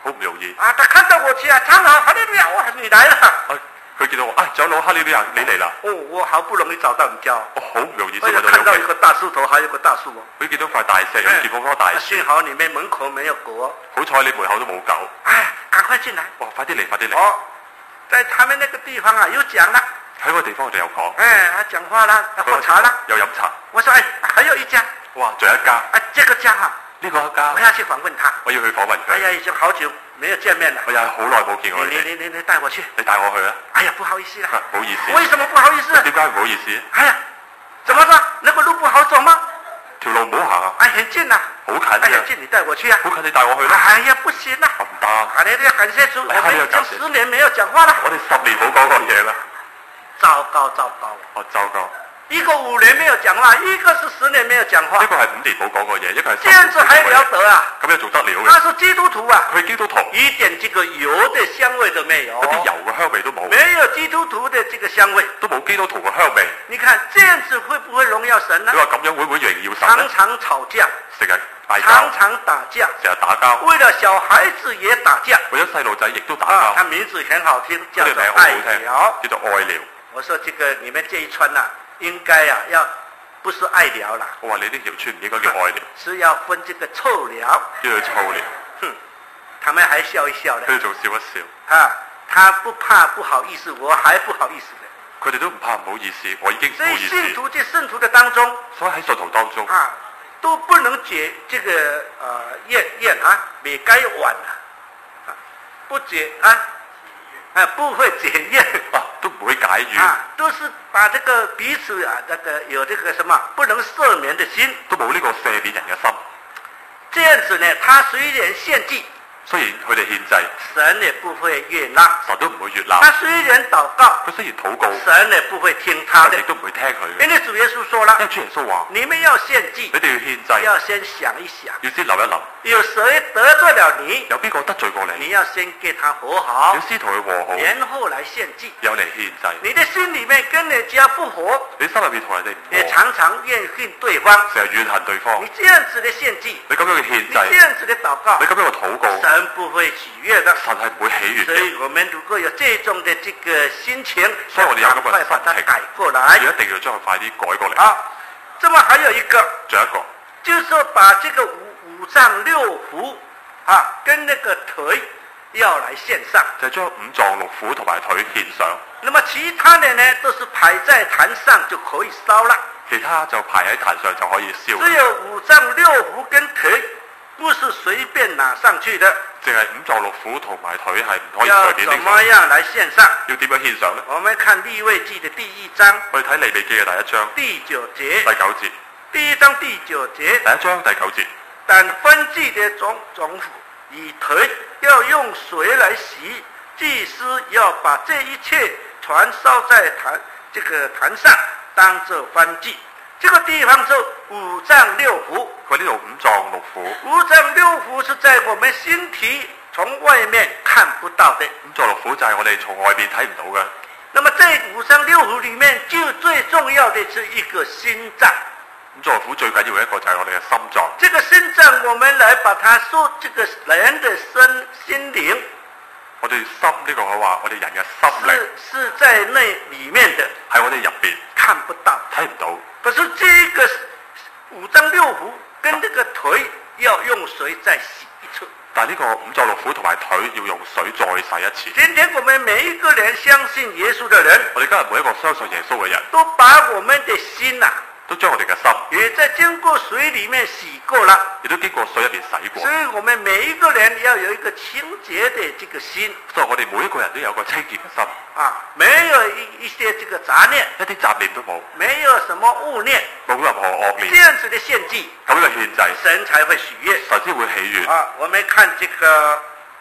好唔容易。 啊，他看到我去啊，長老，哈利路亞，哇，你來了。 佢見到我，長老哈利路亞，你嚟啦。 哦，我好不容易找到你家。 我好唔容易先看到一個大樹頭，還有個大樹。 佢見到塊大石，有見到棵大樹。 幸好你們門口沒有狗。 好彩你門口都冇狗。 哎，趕快進來。 哇，快啲嚟，快啲嚟。 哦，在他們那個地方啊，又講啦。 喺個地方我哋又講。 哎，講話啦，喝茶啦。 又飲茶。 我說，哎，還有一家。 哇，仲有一家。 啊，這個家啊。 呢個家。 我要去訪問他。 我要去訪問佢。 哎呀，已經好久沒有見面了。 我又好耐冇見過你。 你帶我去。 你帶我去啊？ 哎呀，不好意思啦。 唔好意思。 為什麼不好意思？ 點解唔好意思？ 哎呀，怎麼說？那個路不好走嗎？ 條路唔好行啊。 哎，很近啊。 好近啊。 哎，很近，你帶我去啊。 好近，你帶我去啦。 哎呀，不行啊。 唔得。 啊，你要感謝主，我們已經10年沒有講話了。 我哋10年冇講過嘢啦。 糟糕，糟糕。 哦，糟糕。 一個5年沒有講話，一個是10年沒有講話。 一個係5年冇講過嘢，一個係10年冇講過嘢。 這樣子還了得啊？ 咁樣仲得了嘅？ 他是基督徒啊。 佢係基督徒。 一點這個油的香味都沒有。 一啲油嘅香味都冇。 沒有基督徒的這個香味。 都冇基督徒嘅香味。 你看這樣子會不會榮耀神呢？ 你話咁樣會唔會榮耀神呢？ 常常吵架。 成日嗌交。 常常打架。 成日打交。 為了小孩子也打架。 為咗細路仔亦都打交。 他名字很好聽，叫做愛寮。叫做愛寮。 我說這個你們這一村啊，應該啊要不是愛寮啦。 我話你呢條村唔應該叫愛寮， 是要分這個臭寮。 叫做臭寮。 哼，他們還笑一笑咧。 佢哋仲笑一笑。 啊，他不怕不好意思，我還不好意思咧。 佢哋都唔怕唔好意思，我已經唔好意思。 所以信徒的當中， 所以喺信徒當中啊，都不能解這個怨啊，未該晚啊，不解啊。不會解怨啊，都唔會解怨啊，都是把這個彼此啊，這個有這個什麼不能赦免的心， 都冇呢個赦免人嘅心。 這樣子呢，他雖然獻祭， 雖然佢哋獻祭， 神也不會悅納， 神都唔會悅納。 他雖然禱告， 佢雖然禱告， 神也不會聽他的， 亦都唔會聽佢。 因為主耶穌說了， 因為主耶穌話， 你們要獻祭， 你哋要獻祭， 要先想一想， 要先諗一諗， 有誰得罪了你？ 有邊個得罪過你？ 你要先跟他和好， 要先同佢和好， 然後來獻祭， 有嚟獻祭。 你的心裏面跟人家不和， 你心入面同人哋唔和， 也常常怨恨對方， 成日怨恨對方。 你這樣子的獻祭， 你咁樣嘅獻祭， 你這樣子的禱告， 你咁樣嘅禱告， 神不會喜悅的， 神係唔會喜悅嘅。 所以我們如果有這種的這個心情， 所以我哋有咁嘅快把它改過來， 要一定要將佢快啲改過嚟。 啊，這麼還有一個， 仲有一個， 就是說把這個五臟六腑啊，跟那個腿要來獻上， 就係將五臟六腑同埋腿獻上。 那麼其他的呢，都是排在壇上就可以燒了。 其他就排喺壇上就可以燒。 只有五臟六腑跟腿，不是隨便拿上去的。 淨係五臟六腑同埋腿係唔可以隨便拎上。 要怎麼樣來獻上？ 要點樣獻上呢？ 我們看利未記的第1章。 我哋睇利未記嘅第1章。 第9節。 第9節。 第1章第9節。 第1章第9節。 但分祭的總府以腿要用水來洗，祭司要把這一切全燒在這個壇上，當作燔祭。這個地方就五臟六腑。 佢呢度五臟六腑。 五臟六腑是在我們身體從外面看不到的。 五臟六腑就係我哋從外面睇唔到嘅。 那麼在五臟六腑裏面，就最重要的是一個心臟。 五臟六腑最緊要嘅一個就係我哋嘅心臟。 這個心臟，我們來把它說，這個人的心靈。我哋心呢個係話，我哋人嘅心靈是在那裡面的， 喺我哋入邊看不到， 睇唔到。 可是這個五臟六腑跟這個腿要用水再洗一次。 但係呢個五臟六腑同埋腿要用水再洗一次。 今天我們每一個人相信耶穌的人， 我哋今日每一個相信耶穌嘅人， 都把我們的心啊， 都將我哋嘅心， 也在經過水裡面洗過了， 亦都經過水入邊洗過。 所以我們每一個人要有一個清潔的這個心。 所以我哋每一個人都有個清潔嘅心。 啊，沒有一些這個雜念， 一啲雜念都冇， 沒有什麼惡念， 冇任何惡念。 這樣子的獻祭， 咁嘅獻祭， 神才會喜悅， 神先會喜悅。 啊，我們看這個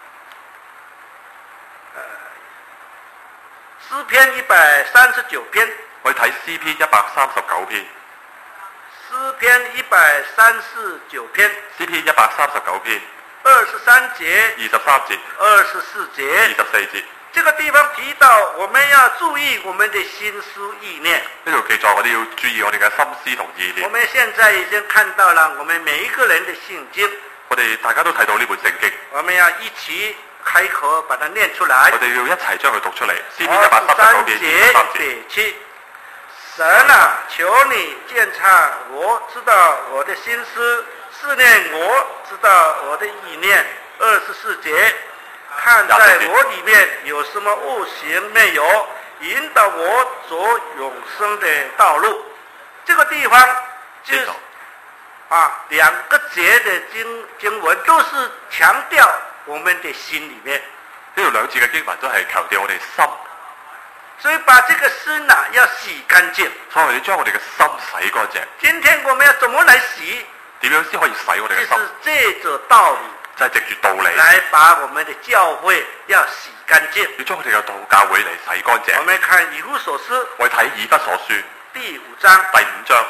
詩篇139篇， 我哋睇詩篇139篇。 詩篇139篇， 詩篇139篇 23節、 23節、 24節、 24節。 這個地方提到，我們要注意我們的心思意念。 呢度記載我哋要注意我哋嘅心思同意念。 我們現在已經看到了，我們每一個人的信經我哋大家都睇到呢本聖經， 我們要一起開口把它念出來。 我哋要一齊將佢讀出嚟。詩篇139篇23節。 神啊，求你鑒察我，知道我的心思，試煉我，知道我的意念。24節，看在我裏面有什麼惡行沒有，引導我走永生的道路。這個地方就是兩個節的經文都是強調我們的心裏面。 呢度兩節嘅經文都係強調我哋心。 所以把這個心要洗乾淨。 所以我哋將我哋嘅心洗乾淨。 今天我們要怎麼來洗？ 點樣先可以洗我哋嘅心？ 就是借着道理。就係藉住道理。來把我們的教會要洗乾淨。要將我哋嘅教會嚟洗乾淨。我們看以弗所書。我哋睇以弗所書第5章。第5章。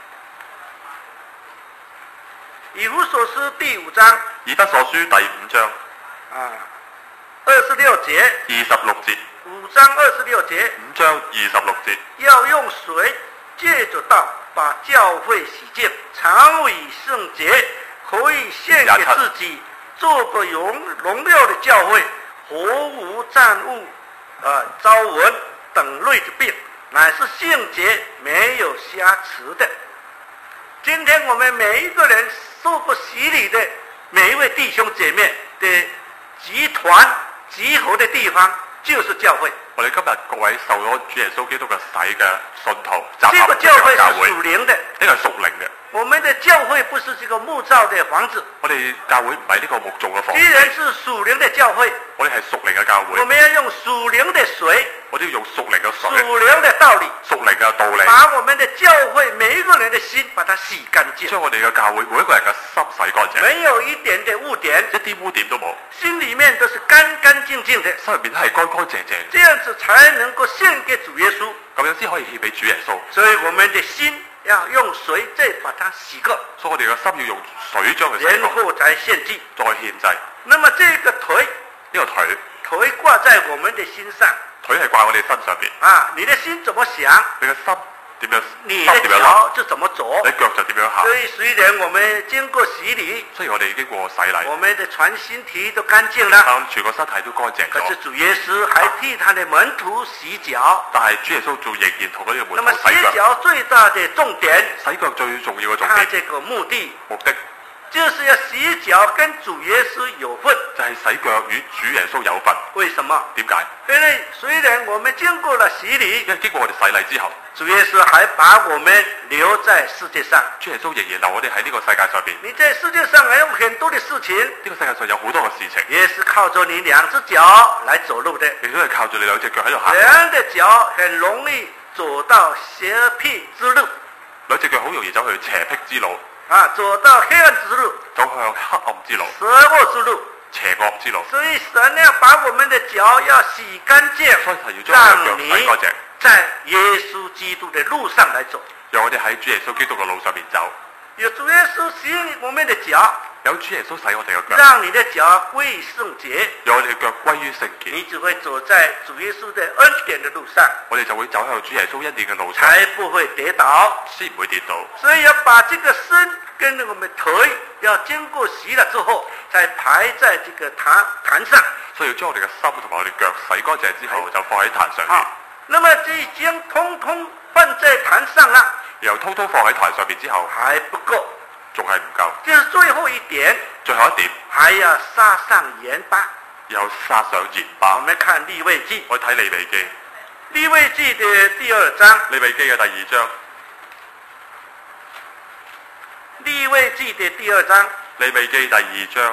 以弗所書第5章。以弗所書第5章。26節。26節。5章26節。5章26節。要用水借着道把教會洗淨，常為聖潔，可以獻給自己，做個榮耀的教會，毫無沾污、招蚊等類的病，乃是聖潔，沒有瑕疵的。今天我們每一個人受過洗禮的每一位弟兄姐妹的集團集合的地方，就是教會。我哋今日各位受咗主耶穌基督嘅洗嘅信徒，集合嘅教會。這個教會是屬靈的，呢個係屬靈嘅。我們的教會不是這個木造的房子。我哋教會唔係呢個木造嘅房子。既然是屬靈的教會，我哋係屬靈嘅教會。我們要用屬靈的水，我哋要用屬靈嘅水，屬靈的道理，屬靈嘅道理，把我們的教會每一個人的心把它洗乾淨。將我哋嘅教會每一個人嘅心洗乾淨，沒有一點的污點，一啲污點都冇，心裏面都是乾乾淨淨的，心入邊都係乾乾淨淨。這樣子才能夠獻給主耶穌，咁樣先可以獻俾主耶穌。所以我們的心要用水再把它洗過，所以我哋嘅心要用水將佢洗過，然後才獻祭，再獻祭。那麼這個腿，呢個腿掛在我們的心上，腿係掛我哋身上邊。你的心怎麼想，你嘅心點樣，你的腳就怎麼走，你腳就點樣行。所以雖然我們經過洗禮，雖然我哋經過洗禮，我們的全身體都乾淨啦，全個身體都乾淨。可是主耶穌還替他的門徒洗腳，但係主耶穌仲仍然同嗰啲門徒洗腳。那麼洗腳最大的重點，洗腳最重要嘅重點，他這個目的就是要洗腳跟主耶穌有份，就係洗腳與主耶穌有份。為什麼？點解？因為雖然我們經過了洗禮，因為經過我哋洗禮之後，主耶穌還把我們留在世界上。主耶穌仍然留我哋喺呢個世界上邊。你在世界上還有很多的事情，呢個世界上有好多嘅事情，也是靠着你兩隻腳來走路的，亦都係靠住你兩隻腳喺度行。人的腳很容易走到邪僻之路，兩隻腳好容易走去邪僻之路。走到黑暗之路，走向黑暗之路，邪惡之路，邪惡之路。所以神要把我們的腳要洗乾淨，讓你在耶穌基督的路上來走。讓我哋喺主耶穌基督嘅路上面走。有主耶穌洗我們的腳，有主耶穌洗我哋嘅腳，讓你的腳歸聖潔，讓我哋嘅腳歸於聖潔。你只會走在主耶穌的恩典的路上，我哋就會走向主耶穌恩典嘅路上，才不會跌倒，先唔會跌倒。所以要把這個身跟我們腿要經過洗了之後，再排在這個壇上。所以要將我哋嘅心同埋我哋腳洗乾淨之後，就放喺壇上面。那麼這已經通通放在壇上啦，然後通通放喺壇上面之後，還不夠，仲係唔夠。就是最後一點，最後一點，還要撒上鹽巴，要撒上鹽巴。我們看利未記，我睇利未記，利未記的第2章，利未記嘅第2章，利未記的第2章，利未記第2章。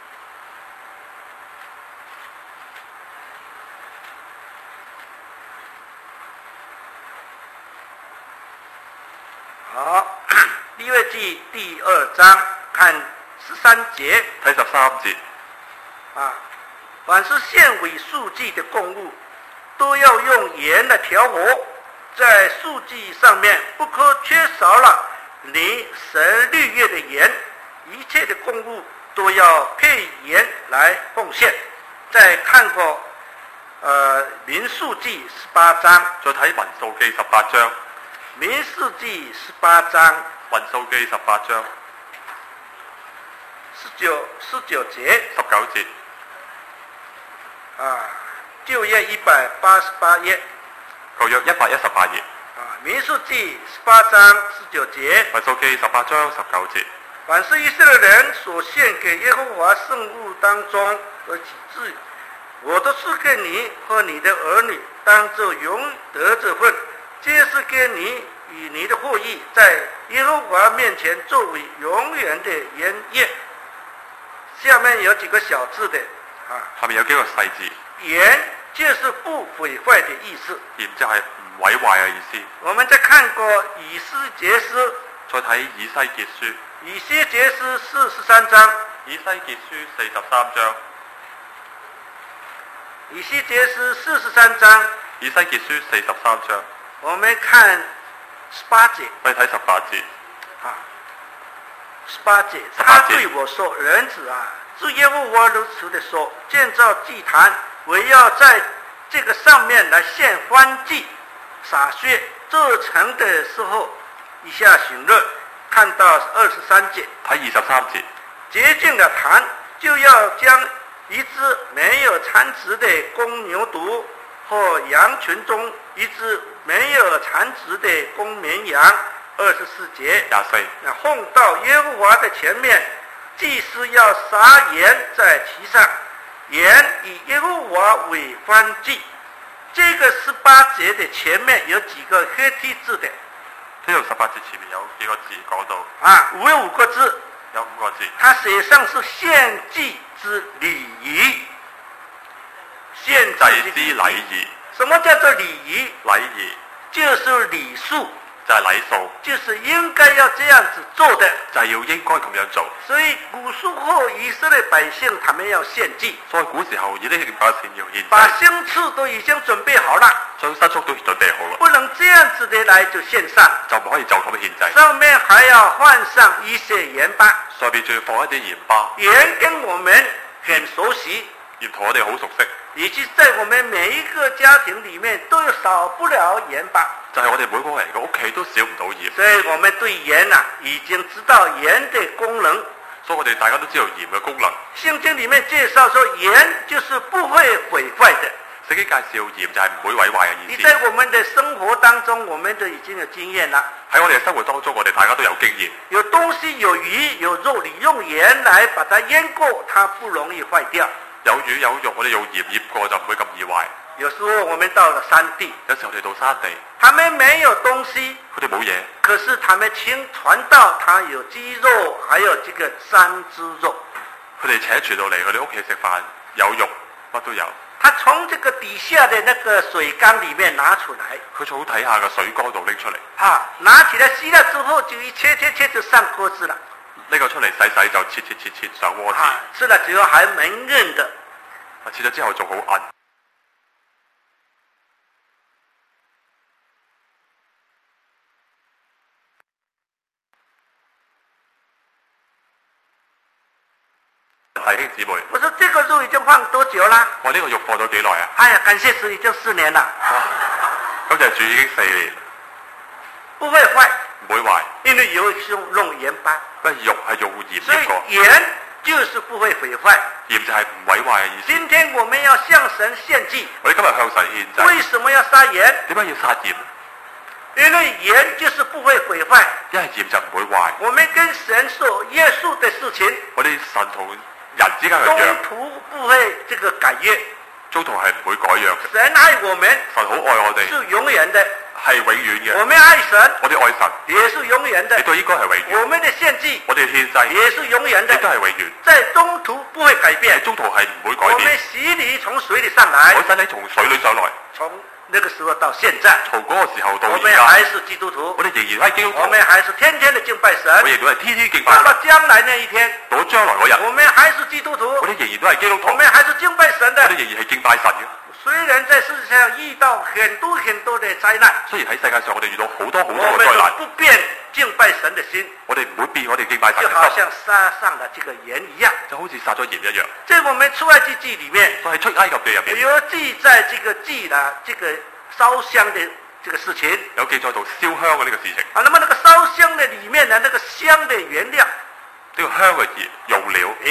好，利未記第2章，看13節，睇13節。凡是獻為素祭的供物，都要用鹽來調和，在素祭上面不可缺少了你神律約的鹽，一切的供物都要配鹽來奉獻。再看過民數記18章，再睇民數記18章。民數記18章，民數記18章 19節 19節啊，舊約188頁， 舊約118頁啊，民數記18章19節， 民數記18章19節。 凡是以色列人所獻給耶和華聖物當中的祭祀，我都賜給你和你的兒女，當作永得這份，這是給你與你的後裔在耶和華面前作為永遠的鹽業。下面有幾個小字的啊， 下面有幾個細字。 鹽就是不毀壞的意思， 鹽就係唔毀壞嘅意思。 我們再看過以西結書， 再睇以西結書， 以西結書43章， 以西結書43章， 以西結書43章， 以西結書43章。 我們看18節， 我哋睇18節。 啊，18節，他對我說：人子啊，主耶和華如此的說，建造祭壇，我要在這個上面來獻燔祭、灑血。做成的時候，以下行論，看到23節。 睇23節。 潔淨的壇就要將一隻沒有殘值的公牛犢或羊群中一隻沒有殘值的公綿羊，24節，奉到耶和華的前面，祭司要撒鹽在其上，鹽以耶和華為燔祭。這個18節的前面有幾個黑體字的， 呢度18節前面有幾個字講到啊，5個字， 有5個字， 它寫上是獻祭之禮儀，獻祭之禮儀。什麼叫做禮儀？ 禮儀就是禮數， 就係禮數， 就是應該要這樣子做的， 就係要應該咁樣做。 所以古時候以色列百姓他們要獻祭， 所以古時候以色列百姓要獻祭， 把牲畜都已經準備好了， 將牲畜都準備好了， 不能這樣子的來就獻上， 就唔可以就咁獻祭， 上面還要換上一些鹽巴， 上面仲要放一啲鹽巴。 鹽跟我們很熟悉， 鹽同我哋好熟悉， 以及在我們每一個家庭裡面都少不了鹽巴， 就係我哋每個人嘅屋企都少唔到鹽。 所以我們對鹽啊已經知道鹽的功能， 所以我哋大家都知道鹽嘅功能。 聖經裡面介紹說鹽就是不會毀壞的。 聖經介紹鹽就係唔會毀壞嘅意思。 你在我們的生活當中，我們都已經有經驗啦。 喺我哋嘅生活當中，我哋大家都有經驗。 有東西有魚有肉，你用鹽來把它醃過，它不容易壞掉。 有魚有肉，我哋用鹽醃過就唔會咁易壞。 有時候我們到了山地， 有時候我哋到山地， 他們沒有東西， 佢哋冇嘢， 可是他們請傳道，他有雞肉，還有這個三隻肉。 佢哋請傳到嚟，佢哋屋企食飯有肉，乜都有。 他從這個底下的那個水缸裡面拿出來， 佢從底下嘅水缸度拎出嚟， 拿起來洗了之後就一切就上鍋子了。 呢個出嚟洗就切上鍋子。 吃了之後還蠻韌的， 切咗之後仲好韌。弟兄姊妹， 我說這個肉已經放多久啦？ 我呢個肉放咗幾耐啊？ 哎呀，感謝主，已經4年啦。 咁就主已經4年， 不會壞， 唔會壞， 因為有用鹽巴。 因為肉係用鹽所以醃過， 鹽就是不會毀壞。 鹽就係唔毀壞嘅意思。 今天我們要向神獻祭， 我哋今日向神獻祭， 為什麼要撒鹽？ 點解要撒鹽？ 因為鹽就是不會毀壞， 因為鹽就唔會壞。 我們跟神所約束的事情， 我哋神同人之間嘅約， 中途不會這個改約， 中途係唔會改約嘅。 神愛我們， 神好愛我哋， 是永遠的， 係永遠嘅。 我們愛神， 我哋愛神， 也是永遠的， 亦都應該係永遠。 我們的獻祭， 我哋獻祭， 也是永遠的， 亦都係永遠。 在中途不會改變， 中途係唔會改變。 我們洗禮從水裏上來， 我身體從水裏上來， 從那個時候到現在， 從嗰個時候到我而家， 們還是基督徒， 我哋仍然係基督徒， 我們還是天天的敬拜神， 我仍然係天天敬拜到神。 了將來那一天， 到咗將來嗰日， 我們還是基督徒， 我哋仍然都係基督徒， 我們還是敬拜神的， 我哋仍然係敬拜神嘅。 雖然在世界上遇到很多的災難， 雖然喺世界上我哋遇到好多我嘅災難， 們不變敬拜神的心， 我哋唔會變我哋敬拜神就好嘅心， 像撒上了這個鹽一樣， 就好似撒咗鹽一樣。 在我們出埃及記裏面， 所以出埃及記入邊有記載這個祭的這個燒香的這個事情， 有記載到燒香嘅呢個事情。 那麼那個燒香的裏面的那個香的原料， 呢個香嘅油料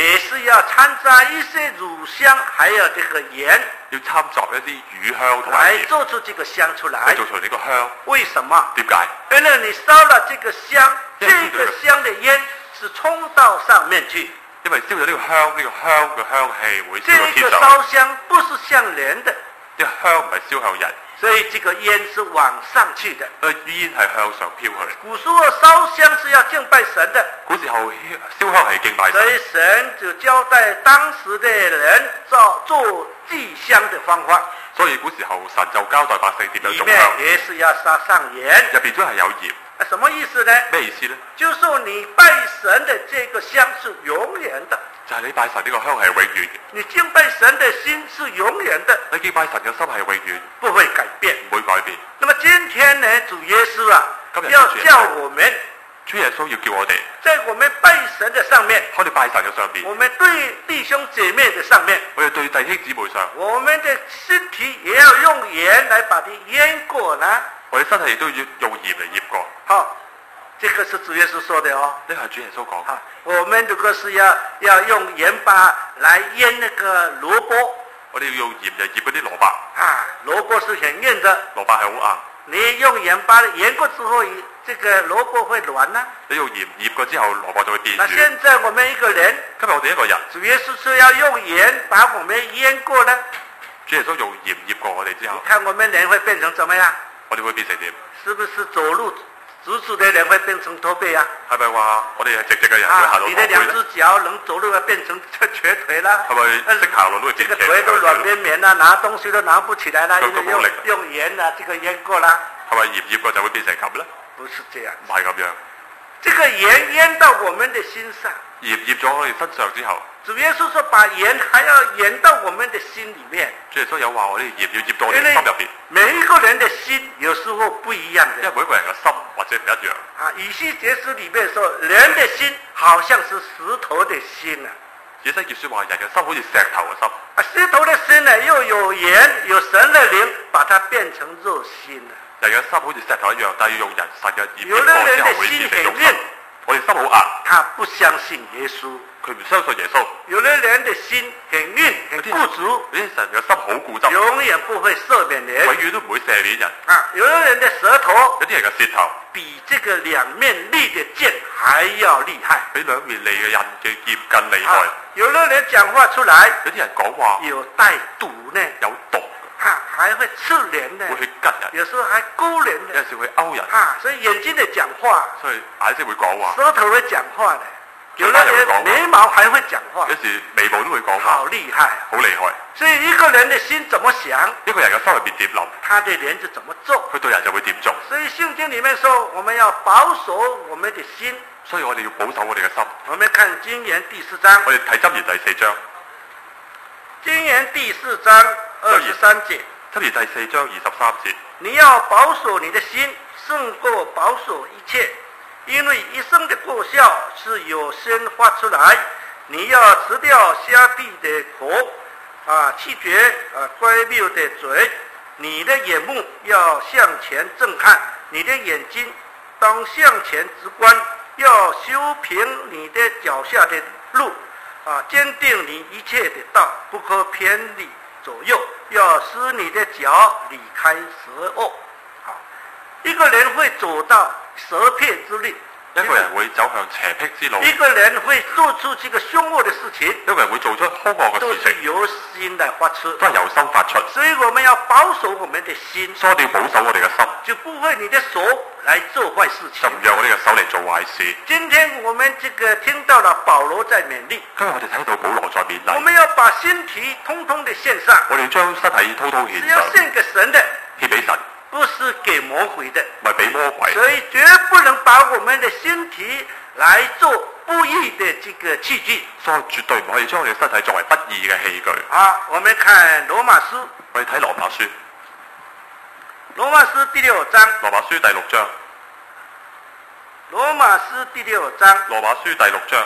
要摻雜一些乳香，還有這個鹽， 要摻雜一啲乳香同埋來做出這個香出來。 嚟做出呢個香。 為什麼？ 點解？ 因為你燒了這個香，這個香的煙是衝到上面去。 因為燒咗呢個香，呢個香嘅香氣會燒到天上。 這個燒香不是向人的， 呢個香唔係燒向人， 所以這個煙是往上去的。 煙係向上飄去。 古時候燒香是要敬拜神的， 古時候燒香係敬拜神。 所以神就交代當時的人做祭香的方法。 所以古時候神就交代百姓點樣裡面也是要撒上鹽， 入邊都係有鹽。 什麼意思呢？ 咩意思呢？ 就是說你拜神的這個香是永遠的， 就係你拜神呢個香係永遠嘅。 你敬拜神的心是永遠的， 你敬拜神嘅心係永遠， 不會改變， 唔會改變。 那麼今天呢，主耶穌啊，要叫我們， 主耶穌要叫我哋， 在我們拜神的上面， 我哋拜神嘅上邊， 我們對弟兄姐妹的上面， 我哋對弟兄姊妹上， 我們的身體也要用鹽來把它醃過呢。 我哋身體亦都要用鹽嚟醃過。 好，這個是主耶穌說的哦。 呢係主耶穌講。 好，我們如果是要用鹽巴來醃那個蘿蔔， 我哋要用鹽嚟醃嗰啲蘿蔔。 啊，蘿蔔是很硬的， 蘿蔔係好硬。 你用鹽巴醃過之後，這個蘿蔔會軟呢？ 你用鹽醃過之後，蘿蔔就會變軟。 那現在我們一個人， 今日我哋一個人， 主耶穌是要用鹽把我們醃過呢？ 主耶穌用鹽醃過我哋之後， 你看我們人會變成怎麼樣？ 我哋會變成點？ 是不是走路直直的人會變成駝背啊？ 係咪話我哋係直直嘅人會行到駝背？ 你的兩隻腳能走路，會變成瘸腿啦？ 係咪識行路都會變？ 這個腿都軟綿綿啦，拿東西都拿不起來啦，因為用鹽啊，這個醃過啦。 係咪鹽醃過就會變成咁咧？ 不是這樣， 唔係咁樣。 這個鹽醃到我們的心上， 鹽醃咗我哋身上之後， 主耶穌說把鹽還要醃到我們的心裏面。 主耶穌有話我哋鹽要醃到我哋心入邊。 每一個人的心有時候不一樣的， 因為每一個人嘅心或者唔一樣。 啊，以西結書裏面說，人的心好像是石頭的心啊。 以西結書話人嘅心好似石頭嘅心。 啊，石頭的心呢，又有鹽，有神的靈，把它變成肉心啊。 人嘅心好似石頭一樣，但係要用人神嘅鹽有的人的心很硬， 我哋心好硬， 他不相信耶穌， 佢唔相信耶穌。 有的人的心很硬，很固執， 有啲人嘅心好固執， 永遠不會赦免人， 永遠都唔會赦免人。 啊，有的人的舌頭， 有啲人嘅舌頭比這個兩面利的劍還要厲害， 比兩面利嘅刃嘅劍更厲害。 有的人講話出來， 有啲人講話有帶毒呢， 有毒。 還會刺人呢， 會去吉人， 有時候還勾人呢， 有時會勾人。 所以眼睛的講話， 所以眼睛會講話， 舌頭會講話呢，有的人眉毛還會講話， 有時眉毛都會講話， 好厲害， 好厲害。 所以一個人的心怎麼想， 一個人嘅心入邊點諗， 他的人就怎麼做， 佢對人就會點做。 所以聖經裏面說，我們要保守我們的心， 所以我哋要保守我哋嘅心。 我們看箴言第4章， 我哋睇箴言第4章， 箴言第4章23節。 箴言第4章23節， 你要保守你的心，勝過保守一切，因為一生的過笑是有聲發出來。你要辭掉瞎僻的口，棄絕乖謬的嘴。你的眼目要向前正看，你的眼睛當向前直觀，要修平你的腳下的路，堅定你一切的道，不可偏離左右，要使你的腳離開蛇惡。好，一個人會走到蛇撇之路， 一個人會走向邪僻之路， 一個人會做出這個兇惡的事情， 一個人會做出兇惡嘅事情， 都是由心來發出， 都係由心發出。 所以我們要保守我們的心， 所以我哋要保守我哋嘅心， 就不會你的手來做壞事情， 就唔讓我哋嘅手嚟做壞事。 今天我們這個聽到了保羅在勉勵， 今日我哋睇到保羅在勉勵， 我們要把身體通通的獻上， 我哋將身體通通獻上， 是要獻給神的， 獻俾神， 不是給魔鬼的， 唔係俾魔鬼。 所以絕不能把我們的身體來做不義的這個器具， 所以絕對唔可以將我哋身體作為不義嘅器具。 好，我們看羅馬書， 我哋睇羅馬書， 羅馬書第6章， 羅馬書第6章， 羅馬書第6章， 羅馬書第6章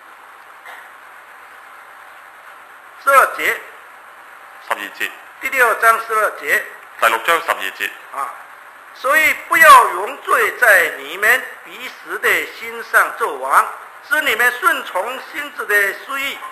12節 ，12節， 第6章12節， 第6章12節。 所以不要容罪在你們彼此的心上作王，使你們順從心子的私意，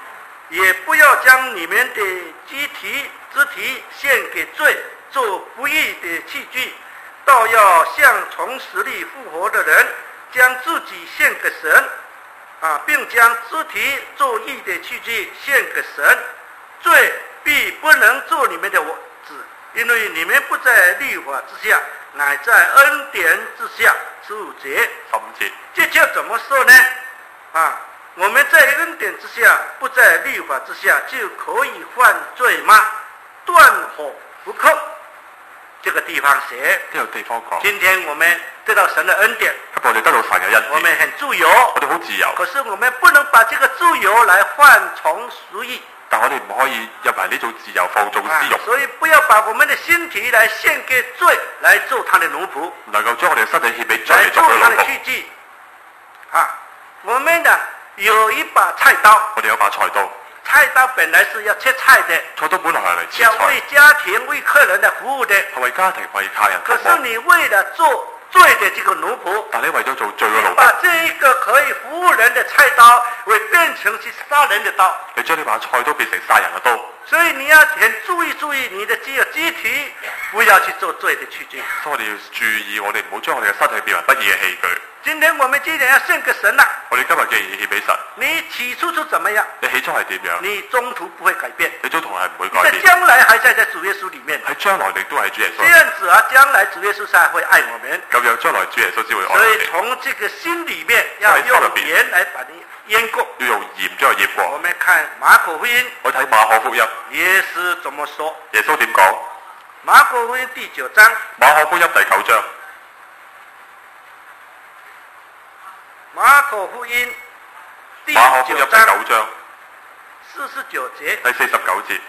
也不要将你们的肢体献给罪，做不义的器具，倒要像从死里复活的人，将自己献给神，并将肢体做义的器具献给神。罪必不能做你们的子，因为你们不在律法之下，乃在恩典之下。15节。 15節。 這就怎麼說呢？我們在恩典之下，不在律法之下，就可以犯罪嗎？斷乎不可。這個地方寫。 呢個地方講。 今天我們得到神的恩典。 我哋得到神嘅恩典。 我們很自由。 我哋好自由。 可是我們不能把這個自由來放從私意。 但我哋唔可以入埋呢種自由放縱私欲。 所以不要把我們的身體來獻給罪，來做他的奴僕。 唔能夠將我哋嘅身體獻俾罪嚟做他的器具。我們呢有一把菜刀。 我哋有把菜刀。 菜刀本來是要切菜的。 菜刀本來係嚟切菜。 要為家庭、為客人的服務的。 係為家庭、為客人服務。 可是你為了做罪的這個奴僕， 但你為咗做罪嘅奴僕， 把這一個可以服務人的菜刀，會變成是殺人的刀。 你將呢把菜刀變成殺人嘅刀。 所以你要很注意你的肢體，不要去做罪的器具。 所以我哋要注意，我哋唔好將我哋嘅身體變為不義嘅器具。 今天我們既然要獻給神啦， 我哋今日既然要獻俾神， 你起初是怎麼樣？ 你起初係點樣？ 你中途不會改變， 你中途係唔會改變。 在將來還在主耶穌裡面。 喺將來你都係主耶穌。 這樣子將來主耶穌才會愛我們。 咁樣將來主耶穌先會愛我哋。 所以從這個心裡面要用鹽來把你醃過。 要用鹽將佢醃過。 我們看馬可福音。 我睇馬可福音。 耶穌怎麼說？ 耶穌點講？ 馬可福音第9章。 馬可福音第9章。 馬可福音第9章49節。 第49節。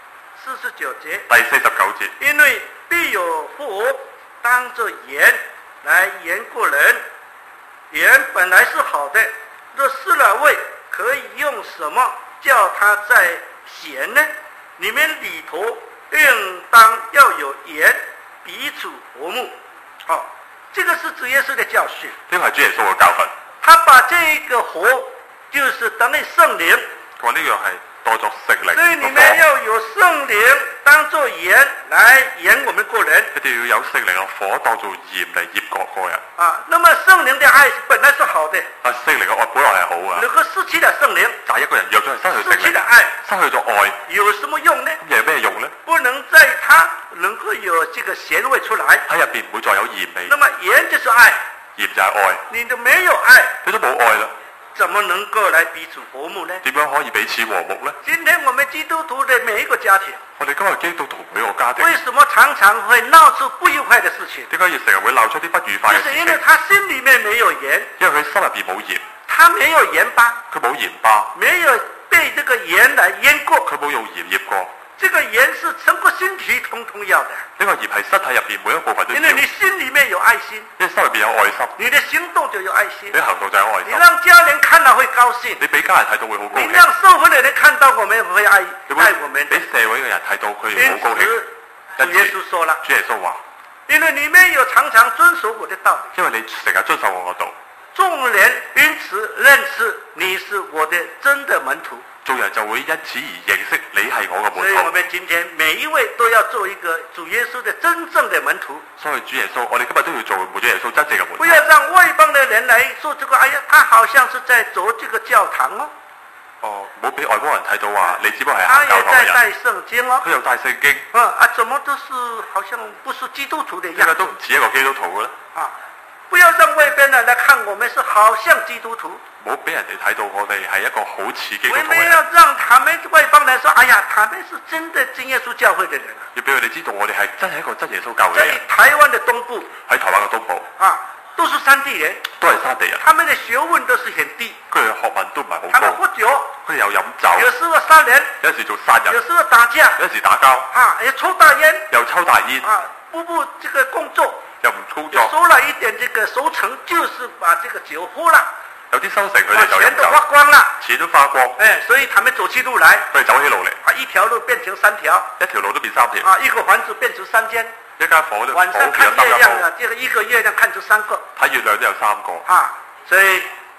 49節。 第49節。 因為必有火當作鹽來鹽過人，鹽本來是好的，若失了味，可以用什麼叫它再鹹呢？你們裡頭應當要有鹽，彼此和睦。這個是主耶穌的教訓。 呢個係主耶穌嘅教訓。 他把這個火就是等於聖靈。 佢話呢樣係當作聖靈。 所以你們要有聖靈當作鹽來鹽我們個人。 一定要有聖靈嘅火當做鹽嚟醃個人。 那麼聖靈的愛本來是好的。 聖靈嘅愛本來係好嘅。 如果失去了聖靈， 但係一個人若咗係失去聖靈， 失去了愛， 失去咗愛， 有什麼用呢？ 咁有咩用呢？ 不能在它能夠有這個鹹味出來。 喺入邊唔會再有鹽味。 那麼鹽就是愛。 鹽就係愛。 你都沒有愛， 你都冇愛啦， 怎麼能夠來彼此和睦呢？ 點樣可以彼此和睦呢？ 今天我們基督徒的每一個家庭， 我哋今日基督徒每個家庭， 為什麼常常會鬧出不愉快的事情？ 點解要成日會鬧出啲不愉快嘅事情？ 就是因為他心裏面沒有鹽， 因為佢心入邊冇鹽， 他沒有鹽巴， 佢冇鹽巴， 沒有被這個鹽來醃過， 佢冇用鹽醃過。 這個鹽是整個身體通通要的。 呢個鹽係身體入邊每一部分都要。 因為你心裏面有愛心， 因為心入邊有愛心， 你的行動就有愛心， 你行動就有愛心。 你讓家人看到會高興， 你俾家人睇到會好高興。 你讓社會的人看到我們會愛我們。 俾社會嘅人睇到佢哋好高興。 主耶穌說了， 主耶穌話： 因為你們有常常遵守我的道理， 因為你成日遵守我嘅道， 眾人因此認識你是我的真的門徒。 眾人就會因此而認識你係我嘅門徒。 所以我們今天每一位都要做一個主耶穌的真正的門徒。 所以主耶穌，我哋今日都要做主耶穌真正嘅門徒。 不要讓外邦的人來說這個，哎呀，他好像是在走這個教堂哦。 唔好俾外邦人睇到話，你只不過係他行教堂人。 也在帶聖經哦。 佢又帶聖經。 怎麼都是好像不是基督徒的樣子。 點解都唔似一個基督徒嘅咧？ 不要讓外邊人來看我們是好像基督徒。 唔好俾人哋睇到我哋係一個好似基督徒嘅人。 我們要讓他們外邦人說，哎呀，他們是真的真耶穌教會的人。 要俾佢哋知道我哋係真係一個真耶穌教會嘅人。 在台灣的東部。喺台灣嘅東部。 都是山地人。都係山地人。他們的學問都是很低。 佢哋學問都唔係好高。 他們喝酒。佢哋又飲酒。 有時候殺人。 有時做殺人。 有時候打架。 有時打交。 又抽大煙。 又抽大煙。 不這個工作。 又唔工作， 收了一點這個收成，就是把這個酒喝了。 有啲收成佢哋就錢都花光了， 錢都花光。 所以他們走起路來， 佢哋走起路嚟， 一條路變成3條， 一條路都變3條。 一個房子變成3間， 一間房晚上看月亮啊，這個一個月亮看出3個， 睇月亮都有3個。 所以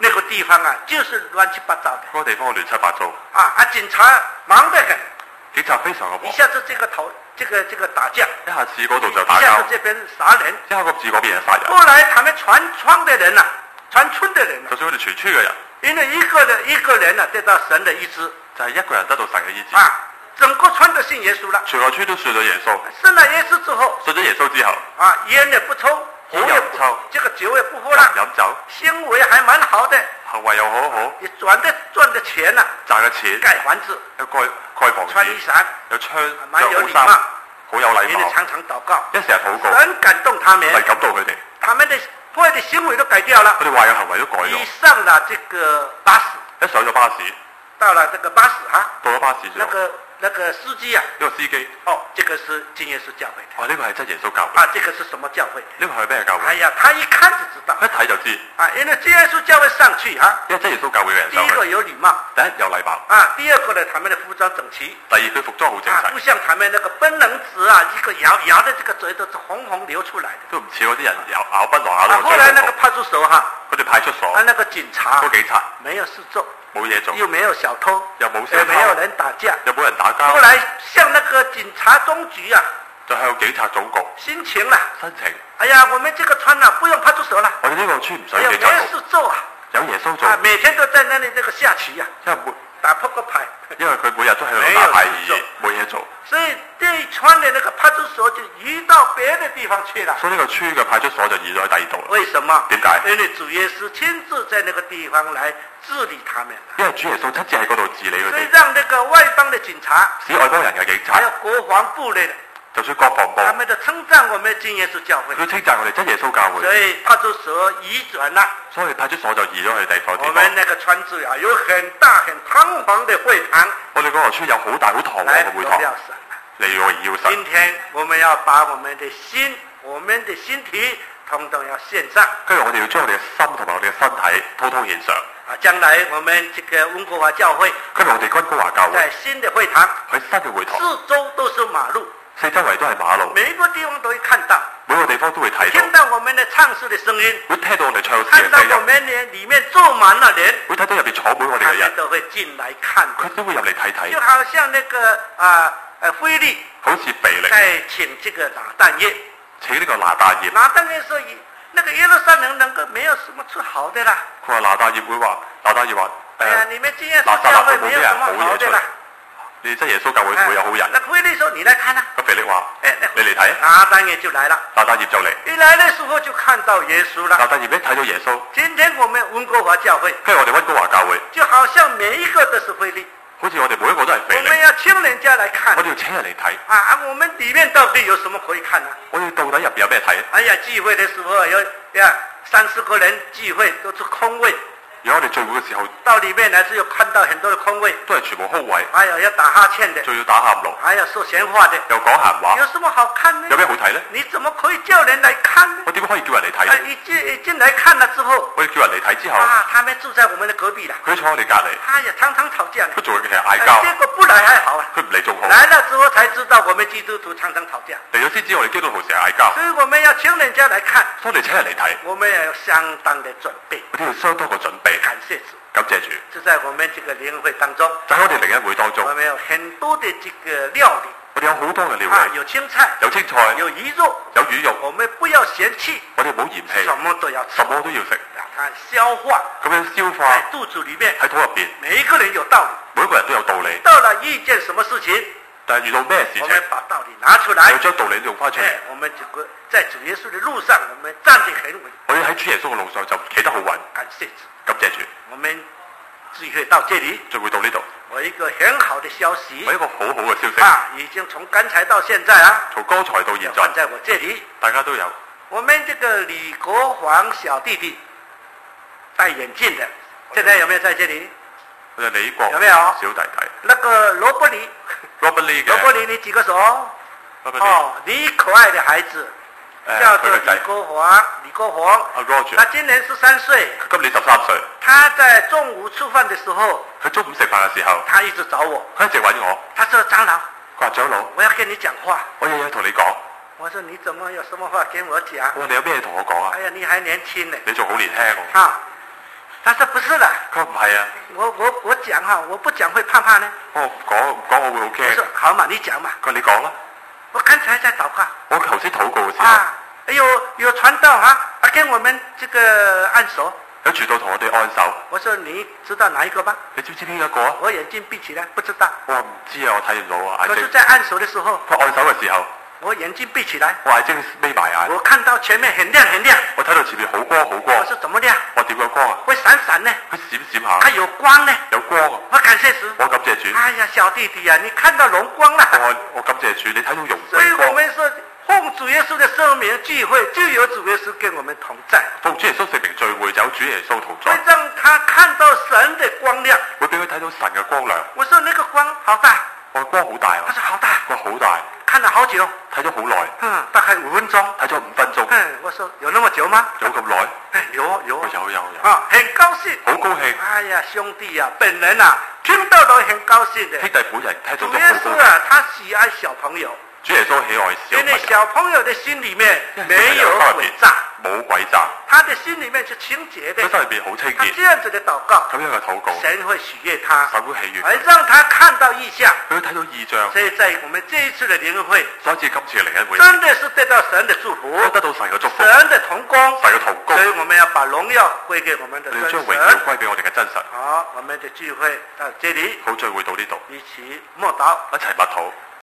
那個地方啊，就是亂七八糟的。 嗰個地方亂七八糟。 警察忙得很。 警察非常嘅忙。 一下子這個打架。 一下子嗰度就打交。 一下子這邊殺人。 一下子嗰邊人殺人。 後來他們全村的人啊，全村的人啊。 就算佢哋全村嘅人。 因為一個人啊得到神的醫治。 就係一個人得到神嘅醫治。 整個村都信耶穌啦。全個村都信咗耶穌。信了耶穌之後。信咗耶穌之後。煙也不抽，酒也不抽，這個酒也不喝啦。飲酒。行為還蠻好的。行為又好好。你賺的錢啊。賺嘅錢。蓋房子。有蓋房子。穿衣裳。有穿。蠻有禮貌。好有禮貌。你哋常常禱告。一成日禱告。很感動他們。係感動佢哋。他們的壞的行為都改掉了。佢哋壞嘅行為都改咗。一上了這個巴士。一上咗巴士。到了這個巴士到咗巴士之後。那個司機啊，呢個司機，這個是真耶穌教會的。呢個係真耶穌教會。這個是什麼教會？呢個係咩教會？哎呀，他一看就知道。一睇就知。因為真耶穌教會上去因為真耶穌教會嘅人上去。第一個有禮貌。第一有禮貌。第二個呢，他們的服裝整齊。第二佢服裝好整齊。不像他們那個檳榔子一個咬的這個嘴都是紅紅流出來的。都唔似嗰啲人咬檳榔咬到。後來那個派出所佢哋派出所。那個警察。個警察。沒有事做。冇嘢做，又沒有小偷，又冇小偷，沒有人打架，又冇人打交。後來向那個警察總局就向警察總局申請啦。申請。哎呀，我們這個村不用派出所啦。我哋呢個村唔使警察局。有事做有耶穌做。每天都在那裡這個下棋打撲克牌。因為佢每日都喺度打牌冇嘢做。所以這一村的那個派出所就移到別的地方去了。所以呢個村嘅派出所就移咗喺第二度。為什麼？點解？因為主耶穌親自在那個地方來治理他們。因為主耶穌親自喺嗰度治理佢哋。所以讓那個外邦的警察，使外邦人嘅警察，還有國防部的，就算國防部，他們都稱讚我們真耶穌教會。佢稱讚我哋真耶穌教會。所以派出所移轉啦。所以派出所就移咗去地方。我們那個村子有很大很堂皇的會堂。我哋嗰個村有好大好堂皇嘅會堂。嚟榮耀神。今天我們要把我們的心體統統要獻上。跟住我哋要將我哋嘅心同埋我哋嘅身體統統獻上。將來我們這個溫哥華教會，跟住我哋溫哥華教會，在新的會堂，喺新嘅會堂，四周都是馬路，四周圍都係馬路，每一個地方都會看到，每個地方都會睇到，聽到我們的唱詩的聲音，會聽到我哋唱詩嘅聲音，看到我們裏面坐滿了人，會睇到入邊坐滿我哋嘅人，都會進來看，佢都會入嚟睇睇，就好像那個腓力，好似腓力，在請這個拿但業，請呢個拿但業，拿但業說那個耶路撒冷能夠沒有什麼出好的啦。佢話拿但業話，哎呀，你們真耶穌教會沒有什麼好的啦。你真耶穌教會會有好人。那腓力說你來看啦。個腓力話，你嚟睇。拿但業就來了。拿但業就嚟。一來的時候就看到耶穌啦。拿但業一睇到耶穌。今天我們溫哥華教會，跟住我哋溫哥華教會，就好像每一個都是腓力。好似我哋每一個都係腓力。我們要請人家來看。我哋要請人嚟睇。我們裏面到底有什麼可以看呢？我哋到底入邊有咩睇？哎呀，聚會的時候有30個人聚會都是空位。如果我哋聚會嘅時候，到裏面來只有看到很多的空位，都係全部空位。哎呀，要打哈欠的，仲要打喊路，哎呀，說閒話的，又講閒話。有什麼好看呢？有咩好睇呢？你怎麼可以叫人來看呢？我點解可以叫人嚟睇？一進來看了之後，我哋叫人嚟睇之後，他們住在我們的隔壁啦，佢坐我哋隔離，哎呀，常常吵架，佢仲係嗌交。結果不來還好啊，佢唔嚟仲好。來了之後才知道我們基督徒常常吵架，嚟咗先知我哋基督徒成日嗌交。所以我們要請人家來看，所以我哋請人嚟睇，我們要有相當的準備，我哋要相當嘅準備。感謝主。感謝主，就在我們這個靈恩會當中，在我哋靈恩會當中，我們有很多的這個料理，我哋有好多嘅料理，有青菜，有魚肉，我們不要嫌棄，我哋唔好嫌棄，什麼都要食，讓它消化，咁樣消化喺肚子裏面，喺肚入邊，每一個人有道理，每一個人都有道理。到了遇見什麼事情，但係遇到咩事情，我們把道理拿出來，要將道理用翻出嚟。我們這個在主耶穌的路上，我們站得很穩。我哋喺主耶穌嘅路上就企得好穩。感謝主，感謝主。我們聚會到這裡，聚會到呢度。我一個很好的消息，我一個好好嘅消息。已經從剛才到現在從剛才到現在，放在我這裡，大家都有。我們這個李國煌小弟弟，戴眼鏡的，現在有沒有在這裡？李國有沒有？小弟弟。那個羅伯尼，羅伯尼，你舉個手。你可愛的孩子。叫做李國煌，他今年13歲，今年13歲。他在中午吃飯的時候，佢中午食飯嘅時候，他一直找我，佢一直揾我。他說長老，佢話長老，我要跟你講話，我有嘢同你講。我說你怎麼有什麼話跟我講？我話你有咩同我講啊？哎呀，你還年輕呢，你仲好年輕喎。 他說不是啦。 佢話唔係啊。 我講哈，我不講會怕呢。 我唔講我會好驚。 我說好嘛，你講嘛。 佢話你講啦。 我剛才在禱告。我頭先禱告嘅時候。 有傳道跟我們這個按手。 有傳道同我哋按手。 我說你知道哪一個嗎？ 你知唔知邊一個啊？ 我眼睛閉起來，不知道。我話唔知啊，我睇唔到啊。 可是在按手的時候。 佢按手嘅時候。我眼睛閉起來。 我眼睛眯埋眼。 我看到前面很亮很亮。 我睇到前面好光好光。 我說怎麼亮？ 我點樣光啊？ 會閃閃呢。 佢閃閃下。 它有光呢。 有光啊。 我感謝主。 我感謝主。 哎呀，小弟弟啊，你看到榮光啦。 我感謝主，你睇到榮光。 所以我們說奉主耶穌的聖名聚會，就有主耶穌跟我們同在。 奉主耶穌聖名聚會，有主耶穌同在。 會讓他看到神的光亮。 會俾佢睇到神嘅光亮。 我說那個光好大。我光好大啊。 他說好大。 光好大。 看了好久。 睇咗好耐。 大概5分鐘。 睇咗5分鐘。 我說有那麼久嗎？ 有咁耐？ 有。很高興。 好高興。 哎呀，兄弟啊，本人啊，聽到都很高興的。 兄弟本人聽到都好高興。 主耶穌啊，他喜愛小朋友。 主耶穌喜愛小朋友。因為小朋友的心裏面沒有詭詐。冇詭詐。他的心裏面是清潔的。 佢心裏面好清潔。 他這樣子的禱告。 咁樣嘅禱告。 神會喜悅他。 神會喜悅。 而讓他看到異象。 佢會睇到異象。 所以在我們這一次的靈恩會。 所以今次嘅靈恩會。 真的是得到神的祝福。 得到神嘅祝福。 神的同工。 神嘅同工。 所以我們要把榮耀歸給我們的真神。 將榮耀歸俾我哋嘅真神。 好，我們的聚會到這裏。 好，聚會到呢度。 一起默禱。 一齊默禱。